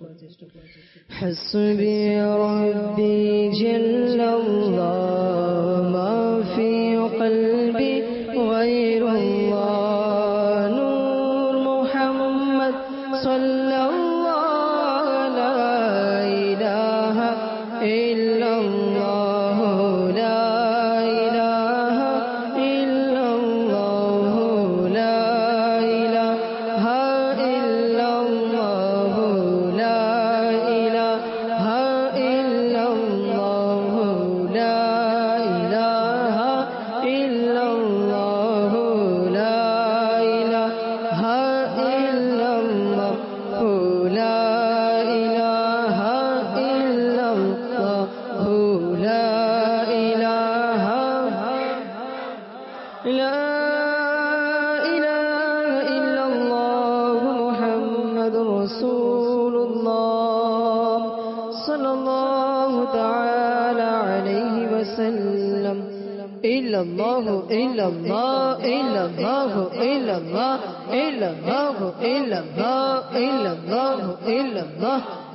হাসবি রাব্বি জাল্লাল্লাহু মা ফি কলবি গায়রুল্লাহ, নূর মুহাম্মদ সাল্লাল্লাহু লা ইলাহা ইল্লাল্লাহ, লা ইলাহা ইল্লাল্লাহ, লা ইলাহা ইল্লাল্লাহ, লা ইলাহা ইল্লাল্লাহ, লা ইলাহা ইল্লাল্লাহ, লা ইলাহা ইল্লাল্লাহ, লা ইলাহা ইল্লাল্লাহ, লা ইলাহা লা ইলাহা ইল্লাল্লাহ মুহাম্মাদুর রাসূলুল্লাহ সাল্লাল্লাহু তাআলা আলাইহি ওয়াসাল্লাম। ইল্লাল্লাহু ইল্লাল্লাহ ইল্লাল্লাহু ইল্লাল্লাহ ইল্লাল্লাহু ইল্লাল্লাহ ইল্লাল্লাহু ইল্লাল্লাহ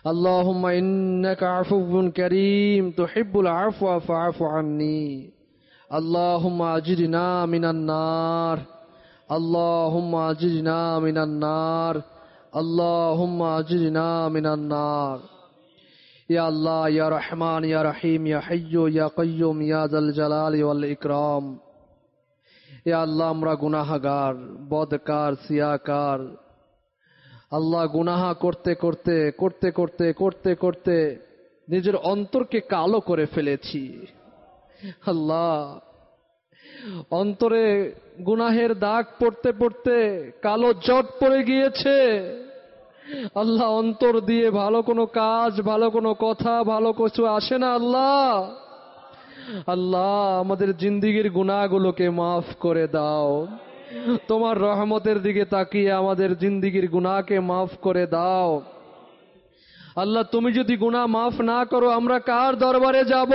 اللهم إنك عفو كريم تحب العفو فاعف عني اللهم أجرنا من النار اللهم أجرنا من النار اللهم أجرنا من النار يا الله يا رحمن يا رحيم يا حي يا قيوم يا ذا الجلال والإكرام يا الله আমরা গুনাহগার বদকার সিয়াকার আল্লাহ গুনাহ করতে করতে করতে করতে করতে করতে নিজের অন্তরকে কালো করে ফেলেছি আল্লাহ অন্তরে গুনাহের দাগ পড়তে পড়তে কালো জট পড়ে গিয়েছে আল্লাহ অন্তর দিয়ে ভালো কোনো কাজ ভালো কোনো কথা ভালো কিছু আসে না আল্লাহ আল্লাহ আমাদের জিন্দেগীর গুনাহগুলোকে মাফ করে দাও তোমার রহমতের দিকে তাকিয়ে আমাদের জিন্দেগীর গুনাহকে মাফ করে দাও আল্লাহ তুমি যদি গুনাহ মাফ না করো আমরা কার দরবারে যাব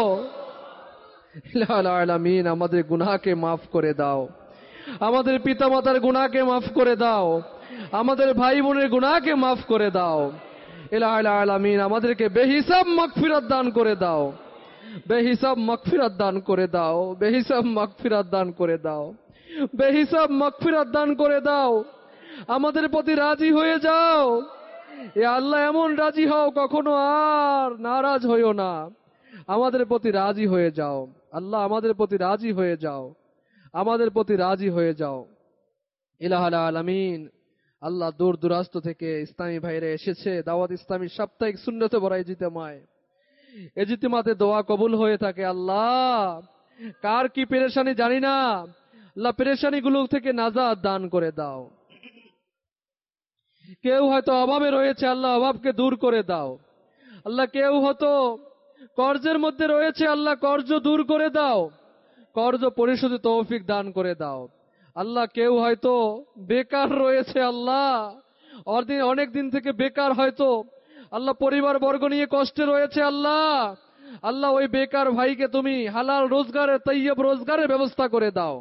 ইলাহুল আলামিন আমাদের গুনাহকে মাফ করে দাও আমাদের পিতামাতার গুনাহকে মাফ করে দাও আমাদের ভাই বোনের গুনাহকে মাফ করে দাও ইলাহুল আলামিন আমাদেরকে বেহিসাব মাগফিরাত দান করে দাও বেহিসাব মাগফিরাত দান করে দাও বেহিসাব মাগফিরাত দান করে দাও বেহিসাব মাগফিরাত দান করে দাও আমাদের প্রতি রাজি হয়ে যাও এ আল্লাহ এমন রাজি হও কখনো আর নারাজ হইও না আমাদের প্রতি রাজি হয়ে যাও আল্লাহ আমাদের প্রতি রাজি হয়ে যাও আমাদের প্রতি রাজি হয়ে যাও ইলাহুল আলামিন আল্লাহ দূর দূরান্ত থেকে ইসলামী ভাইরা এসেছে দাওয়াত ইসলামী সাপ্তাহিক সুন্নতে বড়াই জিতেমায় এই জিতেমাতে দোয়া কবুল হয়ে থাকে আল্লাহ কার কি পেরেশানি জানি না আল্লাহ পেরেশানি গুলো থেকে নাজাত দান করে দাও কেউ হয়তো অভাবে রয়েছে আল্লাহ অভাবকে দূর করে দাও আল্লাহ কেউ হয়তো কর্জের মধ্যে রয়েছে আল্লাহ কর্জ দূর করে দাও কর্জ পরিশোধে তৌফিক দান করে দাও আল্লাহ কেউ হয়তো বেকার রয়েছে আল্লাহ অনেক দিন থেকে বেকার হয়তো আল্লাহ পরিবার বর্গ নিয়ে কষ্টে রয়েছে আল্লাহ আল্লাহ ওই বেকার ভাইকে তুমি হালাল রোজগারের তৈয়ব রোজগারের ব্যবস্থা করে দাও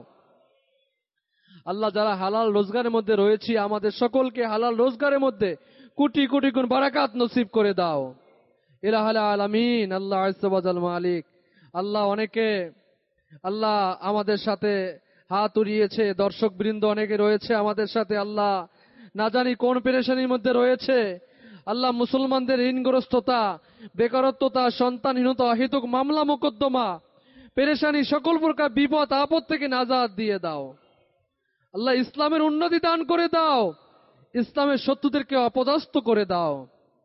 আল্লাহ যারা হালাল রোজগারের মধ্যে রয়েছে আমাদের সকলকে হালাল রোজগারের মধ্যে কোটি কোটি গুণ বারাকাত নসিব করে দাও ইলাহুল আলামিন আল্লাহ আযজা ওয়া জাল মালিক আল্লাহ অনেকে আল্লাহ আমাদের সাথে হাত উড়িয়েছে দর্শক বৃন্দ অনেকে রয়েছে আমাদের সাথে আল্লাহ না জানি কোন পেরেশানির মধ্যে রয়েছে আল্লাহ মুসলমানদের ঋণগ্রস্ততা বেকারত্বতা সন্তানহীনতা অহেতুক মামলা মোকদ্দমা পেরেশানি সকল প্রকার বিপদ আপদ থেকে নাজাত দিয়ে দাও আল্লাহ ইসলামের উন্নতি দান করে দাও ইসলামের শত্রুদেরকে অপদস্থ করে দাও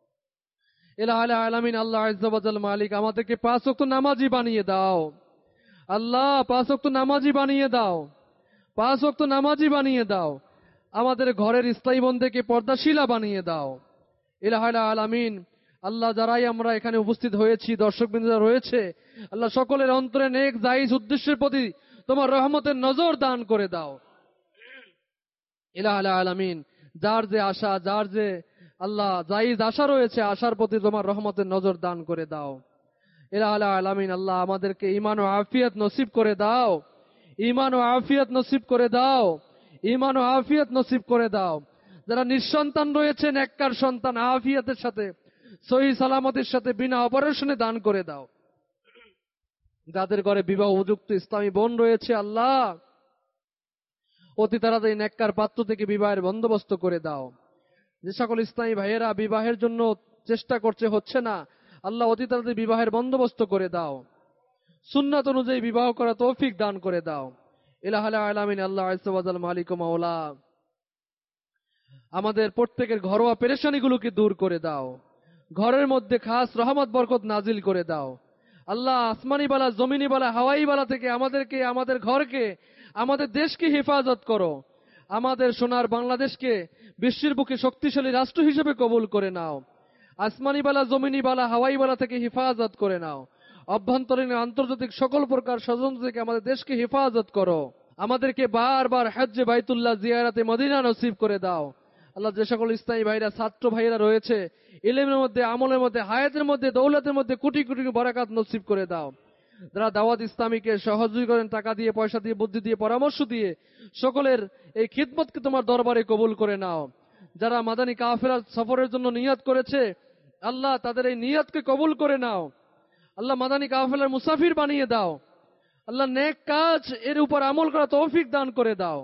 ইলাহুল আলামিন আল্লাহ আযজা ওয়া জাল মালিক আমাদেরকে পাঁচ ওয়াক্ত নামাজি বানিয়ে দাও আল্লাহ পাঁচ ওয়াক্ত নামাজি বানিয়ে দাও পাঁচ ওয়াক্ত নামাজি বানিয়ে দাও আমাদের ঘরের স্থায়ী বন্দেকে পর্দাশীলা বানিয়ে দাও ইলাহুল আলামিন আল্লাহ যারাই আমরা এখানে উপস্থিত হয়েছি দর্শকবৃন্দরা রয়েছে আল্লাহ সকলের অন্তরে নেক জায়েজ উদ্দেশ্যের প্রতি তোমার রহমতের নজর দান করে দাও ইলাহুল আলামিন যার যে আশা যার যে আল্লাহ জায়েজ আশা রয়েছে আশার প্রতি তোমার রহমতের নজর দান করে দাও ইলাহুল আলামিন আল্লাহ আমাদেরকে ঈমান ও আফিয়াত নসিব করে দাও ঈমান ও আফিয়াত নসিব করে দাও ঈমান ও আফিয়াত নসিব করে দাও যারা নিঃসন্তান রয়েছে নেককার সন্তান আফিয়াতের সাথে সহি সালামতের সাথে বিনা অপারেশনে দান করে দাও যাদের ঘরে বিবাহ উপযুক্ত ইসলামী বোন রয়েছে আল্লাহ অতি তাড়াতাড়ি নেককার পাত্র থেকে বিবাহের বন্দোবস্ত করে দাও যে সকল ইসলামী ভাইয়েরা বিবাহের জন্য চেষ্টা করছে হচ্ছে না আল্লাহ অতি তাড়াতাড়ি বিবাহের বন্দোবস্ত করে দাও সুন্নাত অনুযায়ী বিবাহ করা তৌফিক দান করে দাও ইলাহুল আলামিন আল্লাহ আযজা ওয়া জাল মালিক ও মাওলা আমাদের প্রত্যেকের ঘরোয়া পেরেশানিগুলোকে দূর করে দাও ঘরের মধ্যে খাস রহমত বরকত নাজিল করে দাও আল্লাহ আসমানি বালা জমিনি বালা হাওয়াই বালা থেকে আমাদেরকে আমাদের ঘরকে আমাদের দেশকে হেফাজত করো আমাদের সোনার বাংলাদেশকে বিশ্বের বুকে শক্তিশালী রাষ্ট্র হিসেবে কবুল করে নাও আসমানি বালা জমিনি বালা হাওয়াই বালা থেকে হেফাজত করে নাও অভ্যন্তরীণ আন্তর্জাতিক সকল প্রকার ষড়যন্ত্র থেকে আমাদের দেশকে হেফাজত করো আমাদেরকে বারবার হজ্জে বাইতুল্লাহ জিয়ারাতে মদিনা নসিব করে দাও আল্লাহ যে সকল ইসলামী ভাইরা ছাত্র ভাইরা রয়েছে ইলমের মধ্যে আমলের মধ্যে হায়াতের মধ্যে দৌলতের মধ্যে কোটি কোটি বরাকাত নসিব করে দাও যারা দাওয়াত ইসলামীকে সহযোগী করেন টাকা দিয়ে পয়সা দিয়ে বুদ্ধি দিয়ে পরামর্শ দিয়ে সকলের এই খিদমতকে তোমার দরবারে কবুল করে নাও যারা মাদানী কাফেলা সফরের জন্য নিয়ত করেছে আল্লাহ তাদের এই নিয়তকে কবুল করে নাও। আল্লাহ মাদানী কাফেলার মুসাফির বানিয়ে দাও। আল্লাহ নেক কাজ এর উপর আমল করা তৌফিক দান করে দাও।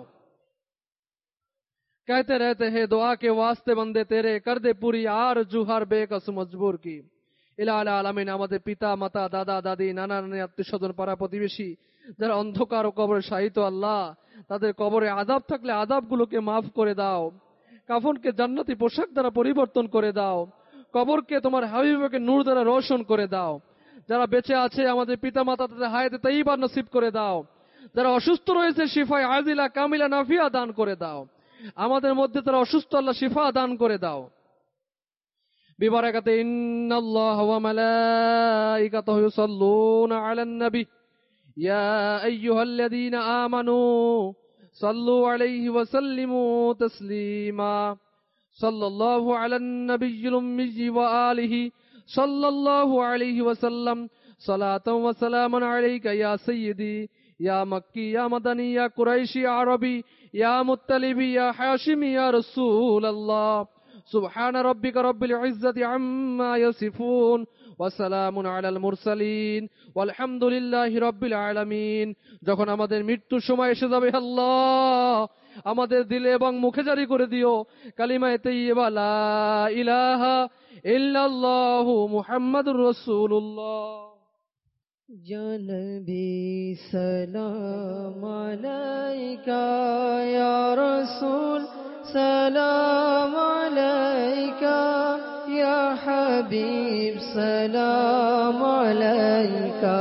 कहते रहते हैं दुआ के वास्ते बंदे तेरे कर दे पूरी आरजू हर बेकस मजबूर की। ইলাহ আলামিন, আমাদের পিতা মাতা, দাদা দাদি, নানা নানি, আত্মীয় স্বজন, পাড়া প্রতিবেশী যারা অন্ধকার ও কবরে শায়িত, আল্লাহ তাদের কবরে আযাব থাকলে আযাবগুলোকে মাফ করে দাও। কাফনকে জান্নাতি পোশাক দ্বারা পরিবর্তন করে দাও। কবরকে তোমার হাবিবকে নূর দ্বারা রোশন করে দাও। যারা বেঁচে আছে আমাদের পিতা মাতা, তাদের হায়াতে তাইয়্যিবা নসিব করে দাও। যারা অসুস্থ রয়েছে শিফায়ে আজিলা কামিলা নাফিয়া দান করে দাও। আমাদের মধ্যে তারা অসুস্থ, আল্লাহ শিফা দান করে দাও। বিবারাকাতে ইন্নাল্লাহ ওয়া মালাইকাতাহু ইউসাল্লুনা আলান নবী ইয়া আইয়ুহাল্লাযীনা আমানু সাল্লু আলাইহি ওয়া সাল্লিমু তাসলিমা। সাল্লাল্লাহু আলান নবিয়্যিল উম্মি ওয়া আলিহি সাল্লাল্লাহু আলাইহি ওয়া সাল্লাম সালাতাও ওয়া সালামান আলাইকা ইয়া সাইয়্যিদি ইয়া মক্কি ইয়া মাদানী ইয়া কুরাইশি ইয়া আরবি ইয়া মুত্তালিবি ইয়া হাশিমি ইয়া রাসূলুল্লাহ। সুবহান রাব্বিকা রাব্বিল ইজ্জাতি আম্মা ইয়াসিফুন ওয়া সালামুন আলাল মুরসালিন ওয়ালহামদুলিল্লাহি রাব্বিল আলামিন। যখন আমাদের মৃত্যুর সময় এসে যাবে, আল্লাহ আমাদের দিলে এবং মুখে জারি করে দিও কালিমায়ে তাইয়্যিবা লা ইলাহা ইল্লাল্লাহু মুহাম্মাদুর রাসূলুল্লাহ। या नबी सलाम अलैका या रसूल सलाम अलैका या हबीब सलाम अलैका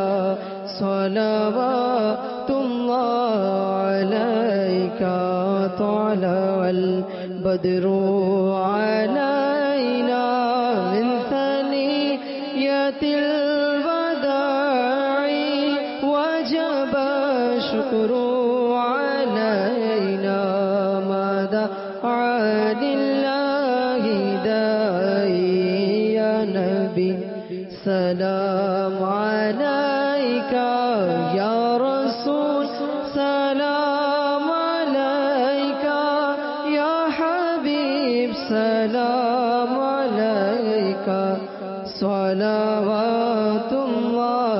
सलावतुल्लाह अलैका तला अल बदरु अलैना मिन सनियतिल शुक्रू अलैना मदा अलिल्लाहि दाई या नबी सलाम अलैका या रसूल सलाम अलैका या हबीब सलाम अलैका सलावतुल्लाह।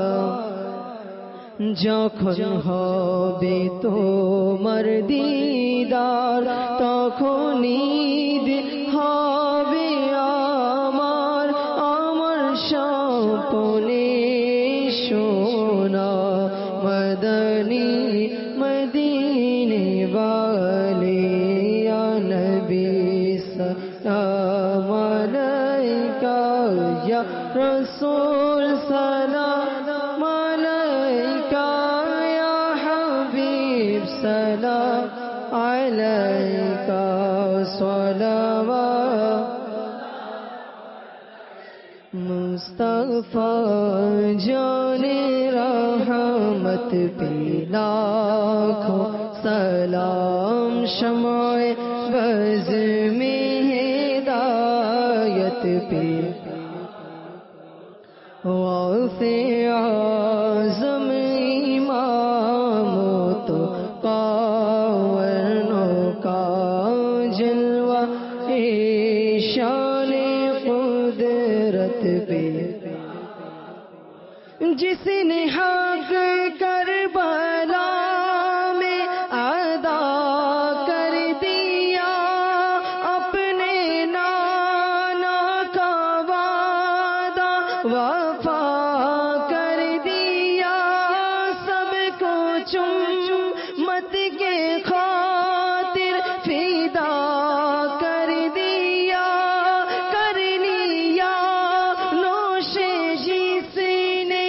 যখন হবে তোমার দিদার তখনই দিল হবে আমার, আমার স্বপ্নে সোনা মদনী মদিনে वाले या नबी सलाम अलैका या रसूल सलाम अलैका या हबीब सलाम अलैका सलावत। मुस्तफा जाने रहमत पे लाखों सलाम, शमाए बज़ में हिदायत पे गौसे आज़म इमामो तो कावरनों का जलवा शाने कुदरत पे। जिसने हक करबला में अदा कर दिया अपने नाना का वादा वफा कर दिया, सबको उम्मत के खातिर फिदा कर दिया, कर लिया नोशे जिसने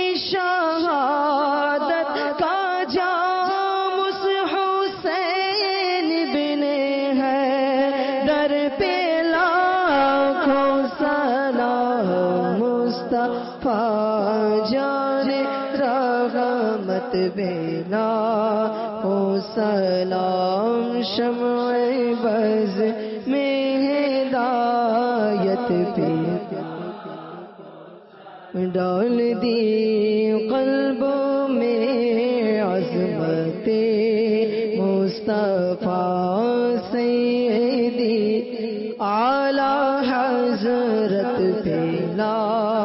शहादत का जाम उस हुसैन बिने है दर पे लाखों सलाम। मुस्तफा जाने रहमत बेला हो सलाम, शम्ए बज़ में हिदायत पे डाल दी क़ल्बों में अज़मते मुस्तफा सैयदी आला हजरत पेला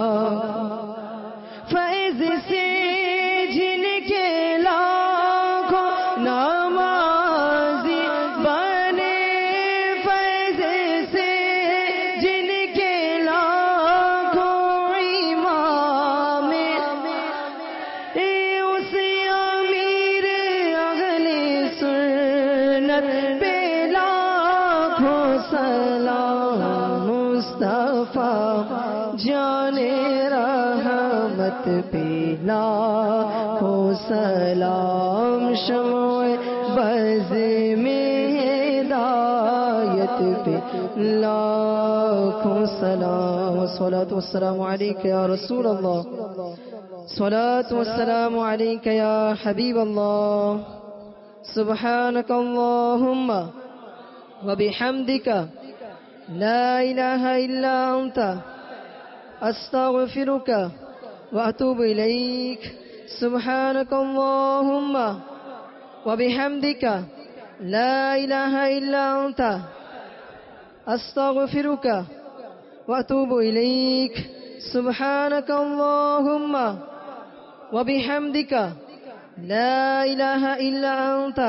फैज से जिनके लाखों नमाजी बने फैज से जिनके लाखों इमाम उस अमीर अहले सुन्नत पे लाखों सलाम मुस्तफा जाने रहमत पे लाखों सलाम शमोए बज़ में हिदायत पे लाखों सलाम सलातो वस्सलामु अलैका या रसूल अल्लाह सलातो वस्सलामु अलैका या हबीब अल्लाह सुब्हानक अल्लाहुम्मा व बिहम्दिका ला इलाहा इल्ला अंता أستغفرك وأتوب إليك سبحانك اللهم وبحمدك لا إله إلا أنت أستغفرك وأتوب إليك سبحانك اللهم وبحمدك لا إله إلا أنت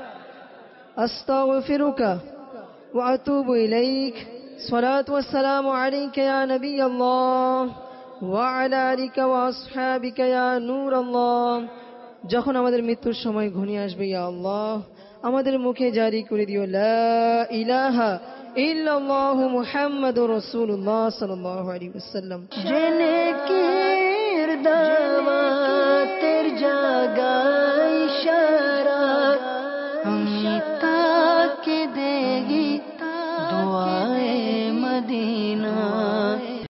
أستغفرك وأتوب إليك صلاة والسلام عليك يا نبي الله وعلى آلك وأصحابك يا نور الله যখন আমাদের মৃত্যুর সময় ঘনিয়ে আসবে ইয়া আল্লাহ আমাদের মুখে জারি করে দিও লা ইলাহা ইল্লাল্লাহু মুহাম্মাদুর রাসূলুল্লাহ সাল্লাল্লাহু আলাইহি ওয়াসাল্লাম